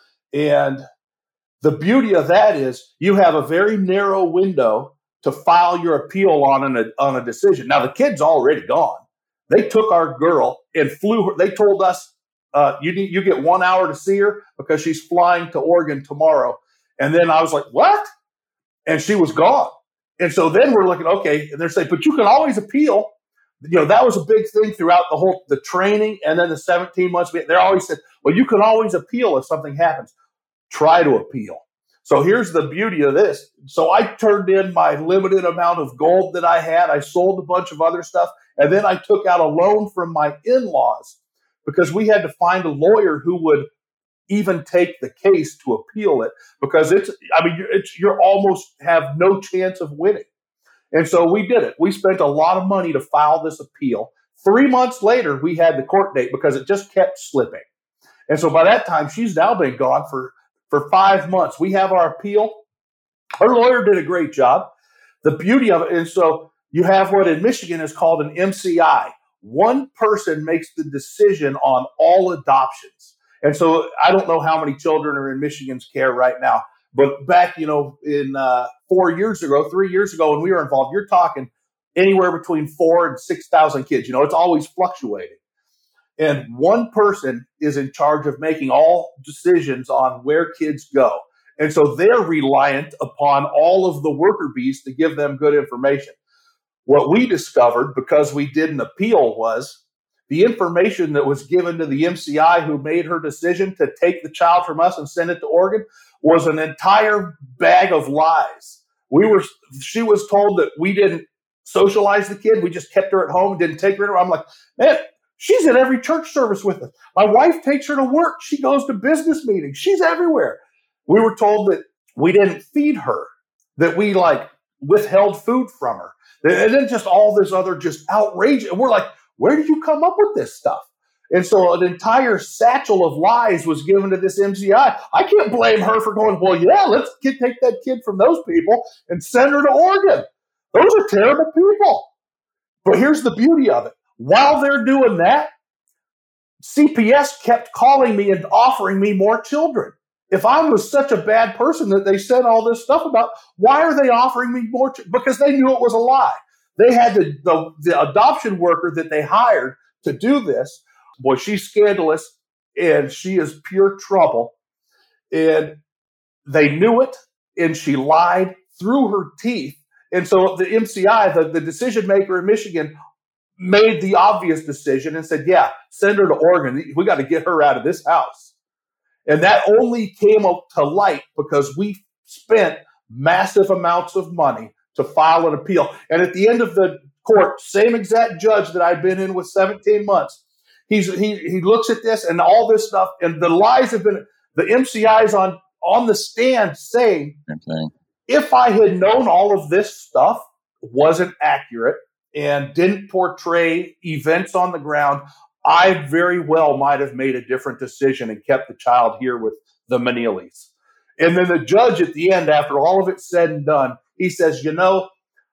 D: And the beauty of that is you have a very narrow window to file your appeal on an, on a decision. Now, the kid's already gone. They took our girl and flew her. They told us, uh, you need, you get one hour to see her because she's flying to Oregon tomorrow. And then I was like, what? And she was gone. And so then we're looking, okay, and they're saying, but you can always appeal. You know, that was a big thing throughout the whole, the training and then the seventeen months. They always said, well, you can always appeal if something happens. Try to appeal. So here's the beauty of this. So I turned in my limited amount of gold that I had. I sold a bunch of other stuff. And then I took out a loan from my in-laws because we had to find a lawyer who would even take the case to appeal it, because it's, I mean, it's, you're almost have no chance of winning. And so we did it. We spent a lot of money to file this appeal. Three months later, we had the court date because it just kept slipping. And so by that time, she's now been gone for For five months. We have our appeal. Her lawyer did a great job. The beauty of it, and so you have what in Michigan is called an M C I. One person makes the decision on all adoptions. And so I don't know how many children are in Michigan's care right now, but back, you know, in uh, four years ago, three years ago when we were involved, you're talking anywhere between four and six thousand kids. You know, it's always fluctuating. And one person is in charge of making all decisions on where kids go. And so they're reliant upon all of the worker bees to give them good information. What we discovered, because we did an appeal, was the information that was given to the M C I who made her decision to take the child from us and send it to Oregon was an entire bag of lies. We were, she was told that we didn't socialize the kid. We just kept her at home and didn't take her. I'm like, man, she's in every church service with us. My wife takes her to work. She goes to business meetings. She's everywhere. We were told that we didn't feed her, that we like withheld food from her. And then just all this other just outrageous. And we're like, where did you come up with this stuff? And so an entire satchel of lies was given to this M C I. I can't blame her for going, well, yeah, let's get, take that kid from those people and send her to Oregon. Those are terrible people. But here's the beauty of it. While they're doing that, C P S kept calling me and offering me more children. If I was such a bad person that they said all this stuff about, why are they offering me more? Ch- because they knew it was a lie. They had the, the, the adoption worker that they hired to do this. Boy, she's scandalous, and she is pure trouble. And they knew it, and she lied through her teeth. And so the M C I, the, the decision maker in Michigan, made the obvious decision and said, yeah, send her to Oregon. We got to get her out of this house. And that only came up to light because we spent massive amounts of money to file an appeal. And at the end of the court, same exact judge that I'd been in with seventeen months, he's, he he looks at this and all this stuff, and the lies have been, the M C I's on, on the stand saying, if I had known all of this stuff wasn't accurate and didn't portray events on the ground, I very well might have made a different decision and kept the child here with the Maneelys. And then the judge at the end, after all of it's said and done, he says, you know,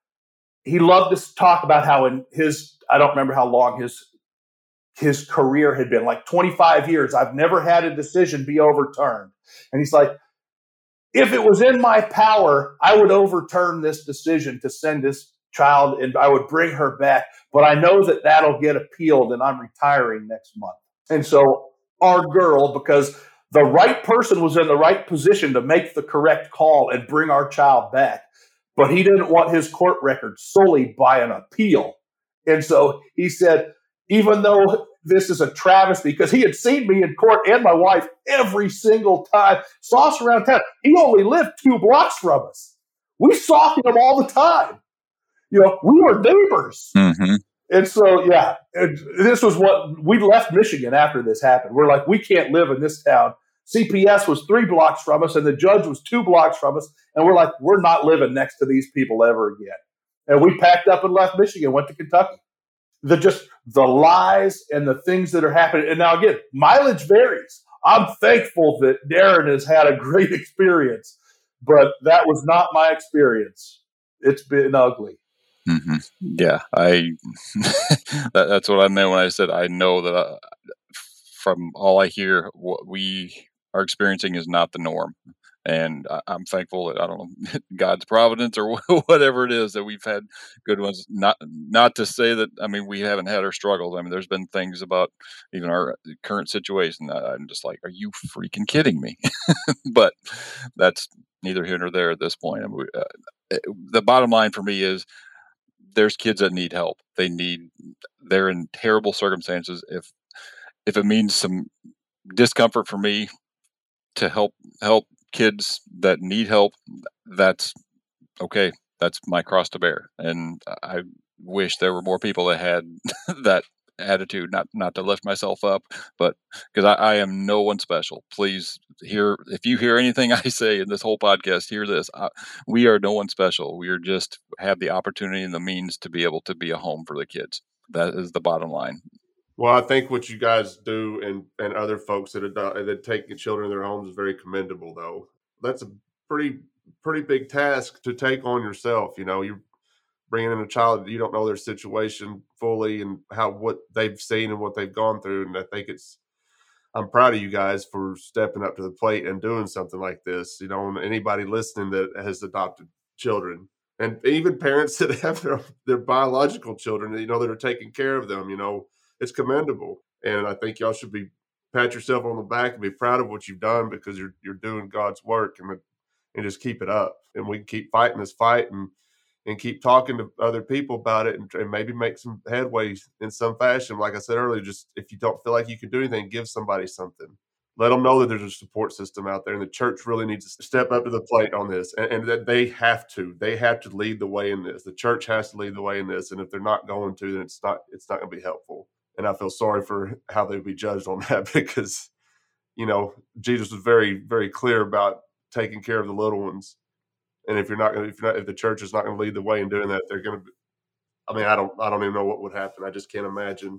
D: he loved to talk about how in his, I don't remember how long his his career had been, like twenty-five years. I've never had a decision be overturned. And he's like, if it was in my power, I would overturn this decision to send this child and I would bring her back. But I know that that'll get appealed and I'm retiring next month. And so our girl, because the right person was in the right position to make the correct call and bring our child back, but he didn't want his court record sullied by an appeal. And so he said, even though this is a travesty, because he had seen me in court and my wife every single time, saw us around town. He only lived two blocks from us. We saw him all the time. You know, we were neighbors.
E: Mm-hmm.
D: And so, yeah, it, this was what we left Michigan after this happened. We're like, we can't live in this town. C P S was three blocks from us and the judge was two blocks from us. And we're like, we're not living next to these people ever again. And we packed up and left Michigan, went to Kentucky. The just the lies and the things that are happening. And now again, mileage varies. I'm thankful that Darren has had a great experience, but that was not my experience. It's been ugly.
E: Mm-hmm. Yeah, I. that, that's what I meant when I said I know that I, from all I hear, what we are experiencing is not the norm, and I, I'm thankful that I don't know God's providence or whatever it is that we've had good ones. Not not to say that I mean we haven't had our struggles. I mean, there's been things about even our current situation that I'm just like, are you freaking kidding me? But that's neither here nor there at this point. I mean, we, uh, the bottom line for me is, there's kids that need help. They need, they're in terrible circumstances. If, if it means some discomfort for me to help, help kids that need help, that's okay. That's my cross to bear. And I wish there were more people that had that attitude, not, not to lift myself up, but because I, I am no one special. Please hear, if you hear anything I say in this whole podcast, hear this. I, we are no one special. We are just have the opportunity and the means to be able to be a home for the kids. That is the bottom line.
B: Well, I think what you guys do and, and other folks that, adopt, that take children in their homes is very commendable, though. That's a pretty, pretty big task to take on yourself. You know, you're bringing in a child, you don't know their situation fully and how what they've seen and what they've gone through. And I think it's, I'm proud of you guys for stepping up to the plate and doing something like this. You know, and anybody listening that has adopted children and even parents that have their, their biological children, you know, that are taking care of them, you know, it's commendable. And I think y'all should be pat yourself on the back and be proud of what you've done because you're you're doing God's work and and just keep it up. And we can keep fighting this fight and and keep talking to other people about it and, and maybe make some headway in some fashion. Like I said earlier, just if you don't feel like you can do anything, give somebody something. Let them know that there's a support system out there, and the church really needs to step up to the plate on this, and, and that they have to. They have to lead the way in this. The church has to lead the way in this, and if they're not going to, then it's not it's not going to be helpful. And I feel sorry for how they'd be judged on that because, you know, Jesus was very, very clear about taking care of the little ones. And if you're not going to, if you're not, if the church is not going to lead the way in doing that, they're going to be, I mean, I don't, I don't even know what would happen. I just can't imagine.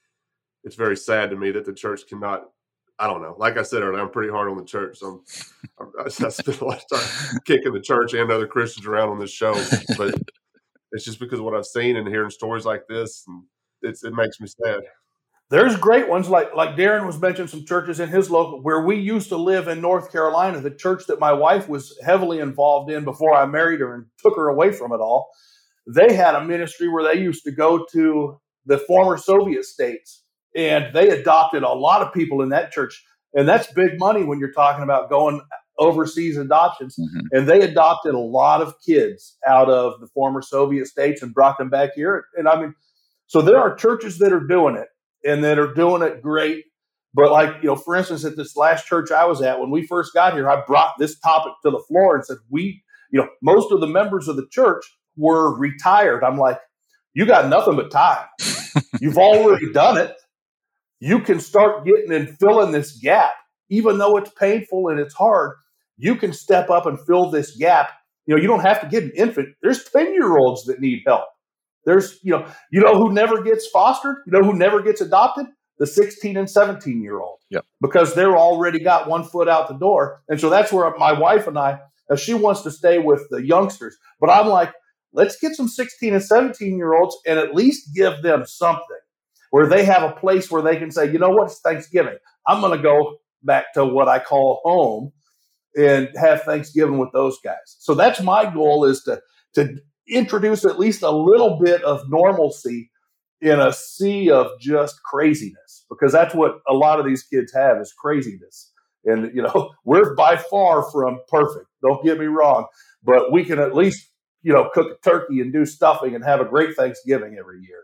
B: It's very sad to me that the church cannot, I don't know. Like I said earlier, I'm pretty hard on the church. So I'm, I, I spend a lot of time kicking the church and other Christians around on this show, but it's just because of what I've seen and hearing stories like this, and it's, it makes me sad.
D: There's great ones like like Darren was mentioning some churches in his local where we used to live in North Carolina. The church that my wife was heavily involved in before I married her and took her away from it all. They had a ministry where they used to go to the former Soviet states, and they adopted a lot of people in that church. And that's big money when you're talking about going overseas adoptions. Mm-hmm. And they adopted a lot of kids out of the former Soviet states and brought them back here. And I mean, so there are churches that are doing it and that are doing it great. But like, you know, for instance, at this last church I was at, when we first got here, I brought this topic to the floor and said, we, you know, most of the members of the church were retired. I'm like, you got nothing but time. You've already done it. You can start getting and filling this gap, even though it's painful and it's hard. You can step up and fill this gap. You know, you don't have to get an infant. There's ten-year-olds that need help. There's, you know, you know who never gets fostered? You know who never gets adopted? The sixteen and seventeen-year-old.
E: Yep.
D: Because they're already got one foot out the door. And so that's where my wife and I, uh, she wants to stay with the youngsters. But I'm like, let's get some sixteen and seventeen-year-olds and at least give them something where they have a place where they can say, you know what, it's Thanksgiving. I'm going to go back to what I call home and have Thanksgiving with those guys. So that's my goal, is to to introduce at least a little bit of normalcy in a sea of just craziness, because that's what a lot of these kids have, is craziness. And, you know, we're by far from perfect. Don't get me wrong, but we can at least, you know, cook a turkey and do stuffing and have a great Thanksgiving every year.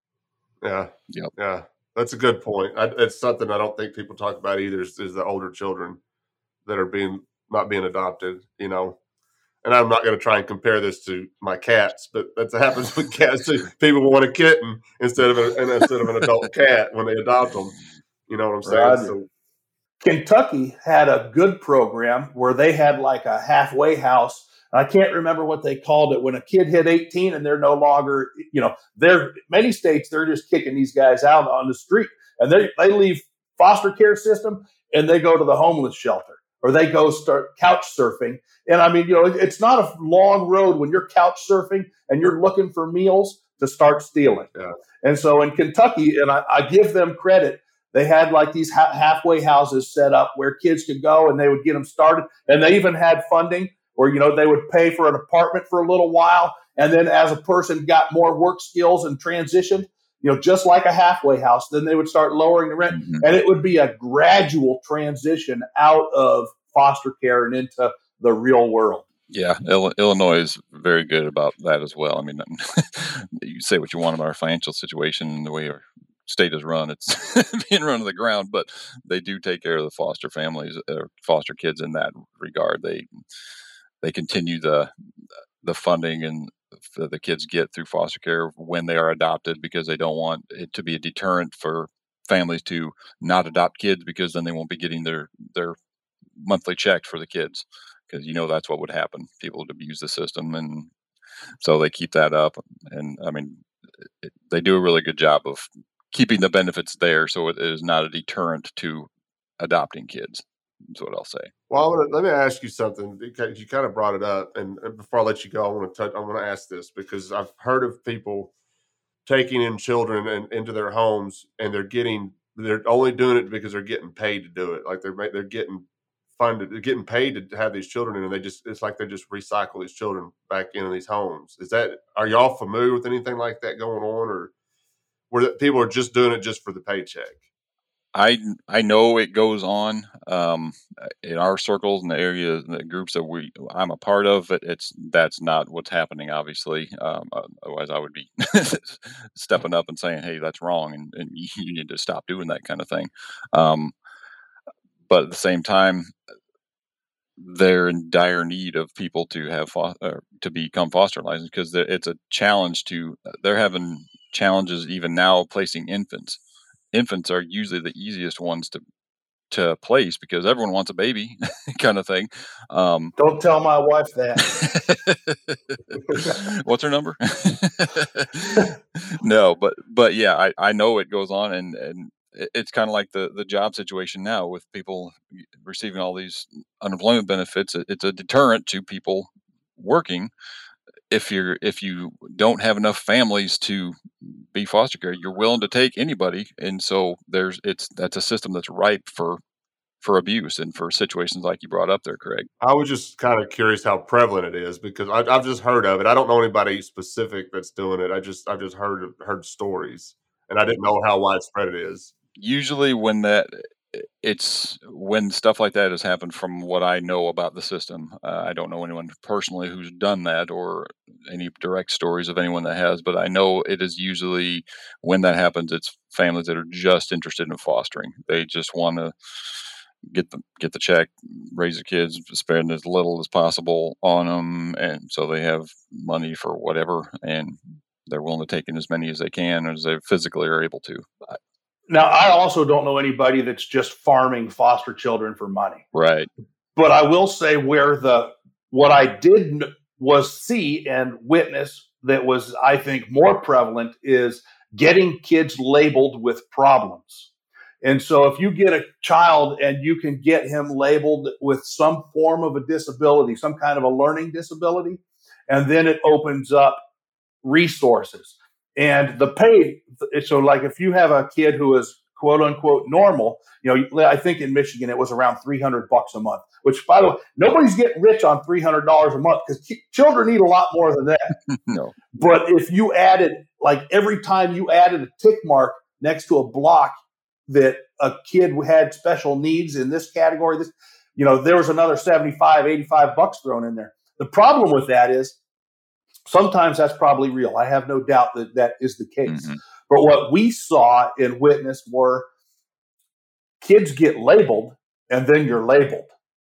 B: Yeah.
E: Yep.
B: Yeah. That's a good point. I, it's something I don't think people talk about either, is, is the older children that are being, not being adopted, you know. And I'm not going to try and compare this to my cats, but that happens with cats too. People want a kitten instead of a, instead of an adult cat when they adopt them. You know what I'm saying?
D: Roger.
B: So,
D: Kentucky had a good program where they had like a halfway house. I can't remember what they called it, when a kid hit eighteen and they're no longer, you know, they're many states, they're just kicking these guys out on the street, and they they leave foster care system and they go to the homeless shelter, or they go start couch surfing. And I mean, you know, it's not a long road when you're couch surfing and you're looking for meals to start stealing.
B: Yeah.
D: And so in Kentucky, and I, I give them credit, they had like these ha- halfway houses set up where kids could go and they would get them started. And they even had funding where, you know, they would pay for an apartment for a little while. And then as a person got more work skills and transitioned, you know, just like a halfway house, then they would start lowering the rent. Mm-hmm. And it would be a gradual transition out of foster care and into the real world.
E: Yeah, Illinois is very good about that as well. I mean, you say what you want about our financial situation and the way our state is run, it's being run to the ground, but they do take care of the foster families, or foster kids in that regard. They they continue the the funding and the kids get through foster care when they are adopted, because they don't want it to be a deterrent for families to not adopt kids, because then they won't be getting their their monthly check for the kids, because you know that's what would happen. People would abuse the system, and so they keep that up. And I mean, it, they do a really good job of keeping the benefits there, so it is not a deterrent to adopting kids. That's what I'll say.
B: Well, I wanna, let me ask you something, because you kind of brought it up, and, and before I let you go, I want to touch, I want to ask this, because I've heard of people taking in children and into their homes, and they're getting, they're only doing it because they're getting paid to do it. Like they're they're getting funded, they're getting paid to have these children in, and they just, it's like they just recycle these children back into these homes. Is that, are y'all familiar with anything like that going on, or where people are just doing it just for the paycheck?
E: I I know it goes on um, in our circles and the area, the groups that we I'm a part of. It, it's that's not what's happening, obviously. Um, otherwise, I would be stepping up and saying, "Hey, that's wrong, and, and you need to stop doing that kind of thing." Um, but at the same time, they're in dire need of people to have fo- uh, to become foster licensed, because it's a challenge to. They're having challenges even now placing infants. Infants are usually the easiest ones to to place, because everyone wants a baby, kind of thing. Um,
D: Don't tell my wife that.
E: What's her number? No, but but yeah, I, I know it goes on, and, and it's kind of like the, the job situation now with people receiving all these unemployment benefits. It's a deterrent to people working. If you're if you don't have enough families to be foster care, you're willing to take anybody, and so there's it's that's a system that's ripe for for abuse and for situations like you brought up there, Craig.
B: I was just kind of curious how prevalent it is, because I, I've just heard of it. I don't know anybody specific that's doing it. I just I've just heard heard stories, and I didn't know how widespread it is.
E: Usually, when that it's when stuff like that has happened, from what I know about the system, uh, I don't know anyone personally who's done that or any direct stories of anyone that has, but I know it is usually when that happens, it's families that are just interested in fostering. They just want to get the get the check, raise the kids, spend as little as possible on them, and so they have money for whatever, and they're willing to take in as many as they can as they physically are able to.
D: Now, I also don't know anybody that's just farming foster children for money.
E: Right.
D: But I will say where the what I did was see and witness that was, I think, more prevalent is getting kids labeled with problems. And so if you get a child and you can get him labeled with some form of a disability, some kind of a learning disability, and then it opens up resources. And the pay, so like if you have a kid who is quote unquote normal, you know, I think in Michigan it was around three hundred bucks a month, which, by the way, nobody's getting rich on three hundred dollars a month because children need a lot more than that.
E: No.
D: But if you added, like every time you added a tick mark next to a block that a kid had special needs in this category, this, you know, there was another seventy-five, eighty-five bucks thrown in there. The problem with that is sometimes that's probably real. I have no doubt that that is the case. Mm-hmm. But what we saw and witnessed were kids get labeled and then you're labeled.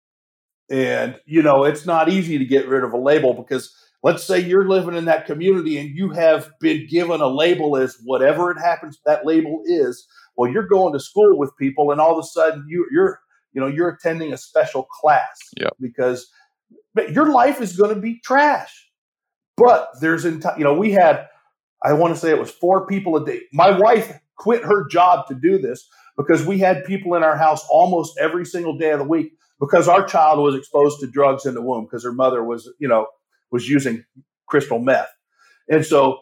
D: And, you know, it's not easy to get rid of a label because let's say you're living in that community and you have been given a label as whatever it happens that label is. Well, you're going to school with people and all of a sudden you, you're, you know, you're attending a special class
E: yep.
D: because your life is going to be trash. But there's, enti- you know, we had, I want to say it was four people a day. My wife quit her job to do this because we had people in our house almost every single day of the week because our child was exposed to drugs in the womb because her mother was, you know, was using crystal meth. And so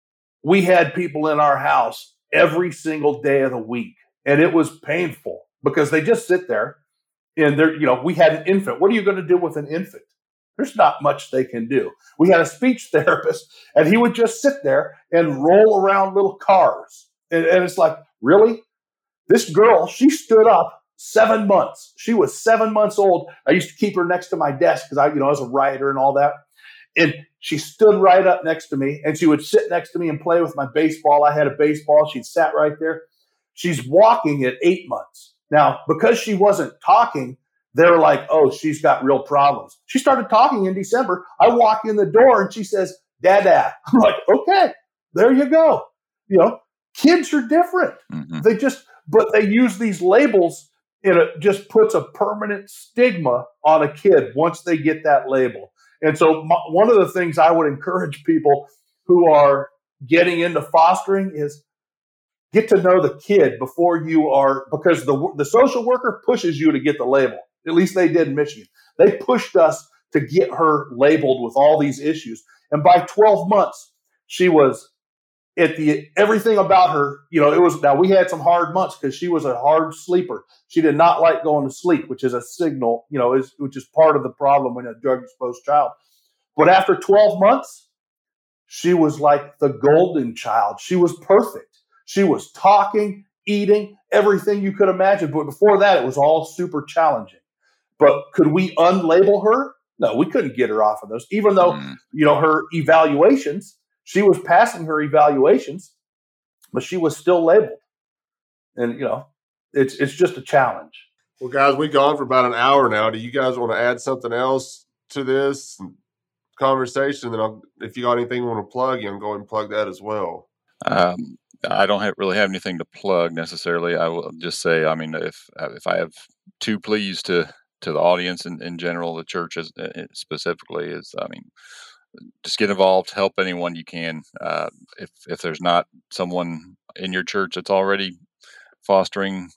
D: we had people in our house every single day of the week. And it was painful because they just sit there and they're, you know, we had an infant. What are you going to do with an infant? There's not much they can do. We had a speech therapist and he would just sit there and roll around little cars. And, and it's like, really? This girl, she stood up seven months. She was seven months old. I used to keep her next to my desk because I, you know, I was a writer and all that. And she stood right up next to me and she would sit next to me and play with my baseball. I had a baseball. She'd sat right there. She's walking at eight months. Now, because she wasn't talking, they're like, oh, she's got real problems. She started talking in December. I walk in the door and she says, Dada. I'm like, okay, there you go. You know, kids are different. Mm-hmm. They just, but they use these labels and it just puts a permanent stigma on a kid once they get that label. And so my, one of the things I would encourage people who are getting into fostering is get to know the kid before you are, because the the social worker pushes you to get the label. At least they did in Michigan. They pushed us to get her labeled with all these issues. And by twelve months, she was at the, everything about her, you know, it was, now we had some hard months because she was a hard sleeper. She did not like going to sleep, which is a signal, you know, is, which is part of the problem when a drug exposed child. But after twelve months, she was like the golden child. She was perfect. She was talking, eating, everything you could imagine. But before that, it was all super challenging. But could we unlabel her? No, we couldn't get her off of those. Even though, mm. you know, her evaluations, she was passing her evaluations, but she was still labeled. And, you know, it's it's just a challenge.
B: Well, guys, we've gone for about an hour now. Do you guys want to add something else to this conversation? Then I'll, if you got anything you want to plug, you can go ahead and plug that as well.
E: Um, I don't have, really have anything to plug necessarily. I will just say, I mean, if if I have two pleas to to the audience in, in general, the church is, specifically is, I mean, just get involved, help anyone you can. Uh, if if there's not someone in your church that's already fostering,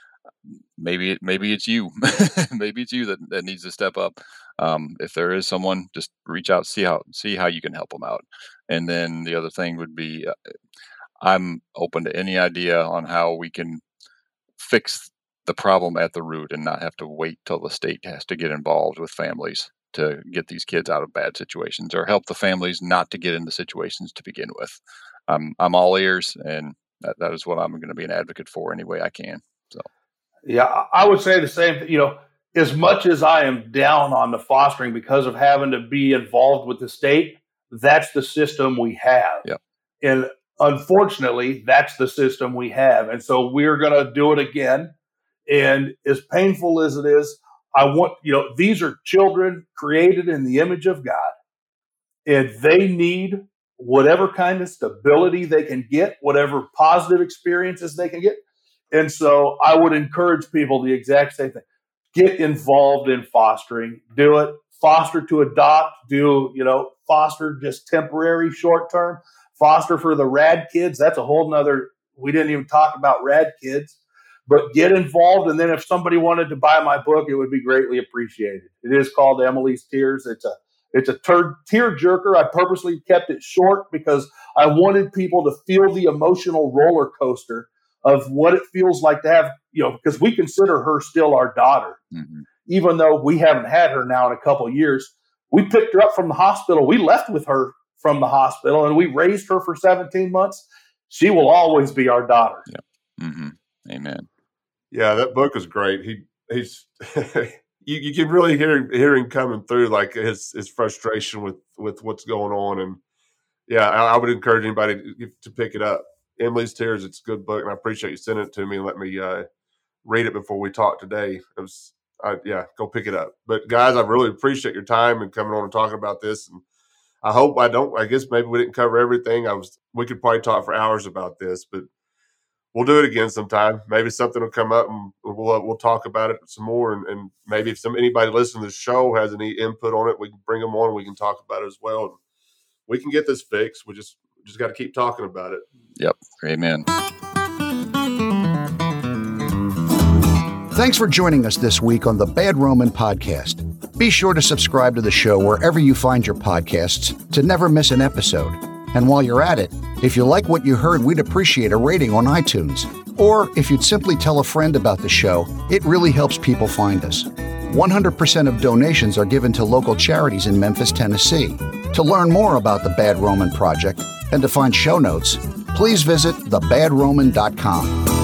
E: maybe it, maybe it's you, maybe it's you that, that needs to step up. Um, if there is someone, just reach out, see how see how you can help them out. And then the other thing would be, uh, I'm open to any idea on how we can fix the problem at the root and not have to wait till the state has to get involved with families to get these kids out of bad situations, or help the families not to get into situations to begin with. Um, I'm all ears, and that, that is what I'm going to be an advocate for any way I can. So,
D: yeah, I would say the same thing. You know, as much as I am down on the fostering because of having to be involved with the state, that's the system we have.
E: Yep.
D: And unfortunately, that's the system we have. And so we're going to do it again. And as painful as it is, I want, you know, these are children created in the image of God, and they need whatever kind of stability they can get, whatever positive experiences they can get. And so I would encourage people the exact same thing. Get involved in fostering, do it, foster to adopt, do, you know, foster just temporary, short term, foster for the rad kids. That's a whole nother, we didn't even talk about rad kids. But get involved, and then if somebody wanted to buy my book, it would be greatly appreciated. It is called Emily's Tears. It's a it's a ter- tear jerker. I purposely kept it short because I wanted people to feel the emotional roller coaster of what it feels like to have, you know, because we consider her still our daughter,
E: Mm-hmm.
D: even though we haven't had her now in a couple of years. We picked her up from the hospital. We left with her from the hospital, and we raised her for seventeen months. She will always be our daughter.
E: Yeah. Mm-hmm. Amen.
B: Yeah, that book is great. He he's you, you can really hear hear him coming through, like his his frustration with with what's going on. And yeah, I, I would encourage anybody to, to pick it up. Emily's Tears. It's a good book, and I appreciate you sending it to me and let me uh, read it before we talk today. It was, I, yeah, go pick it up. But guys, I really appreciate your time and coming on and talking about this. And I hope I don't. I guess maybe we didn't cover everything. I was. We could probably talk for hours about this, but we'll do it again sometime. Maybe something will come up and we'll uh, we'll talk about it some more. And, and maybe if some anybody listening to the show has any input on it, we can bring them on and we can talk about it as well. And we can get this fixed. We just just got to keep talking about it.
E: Yep. Amen.
A: Thanks for joining us this week on the Bad Roman Podcast. Be sure to subscribe to the show wherever you find your podcasts to never miss an episode. And while you're at it, if you like what you heard, we'd appreciate a rating on iTunes. Or if you'd simply tell a friend about the show, it really helps people find us. one hundred percent of donations are given to local charities in Memphis, Tennessee. To learn more about the Bad Roman Project and to find show notes, please visit the bad roman dot com.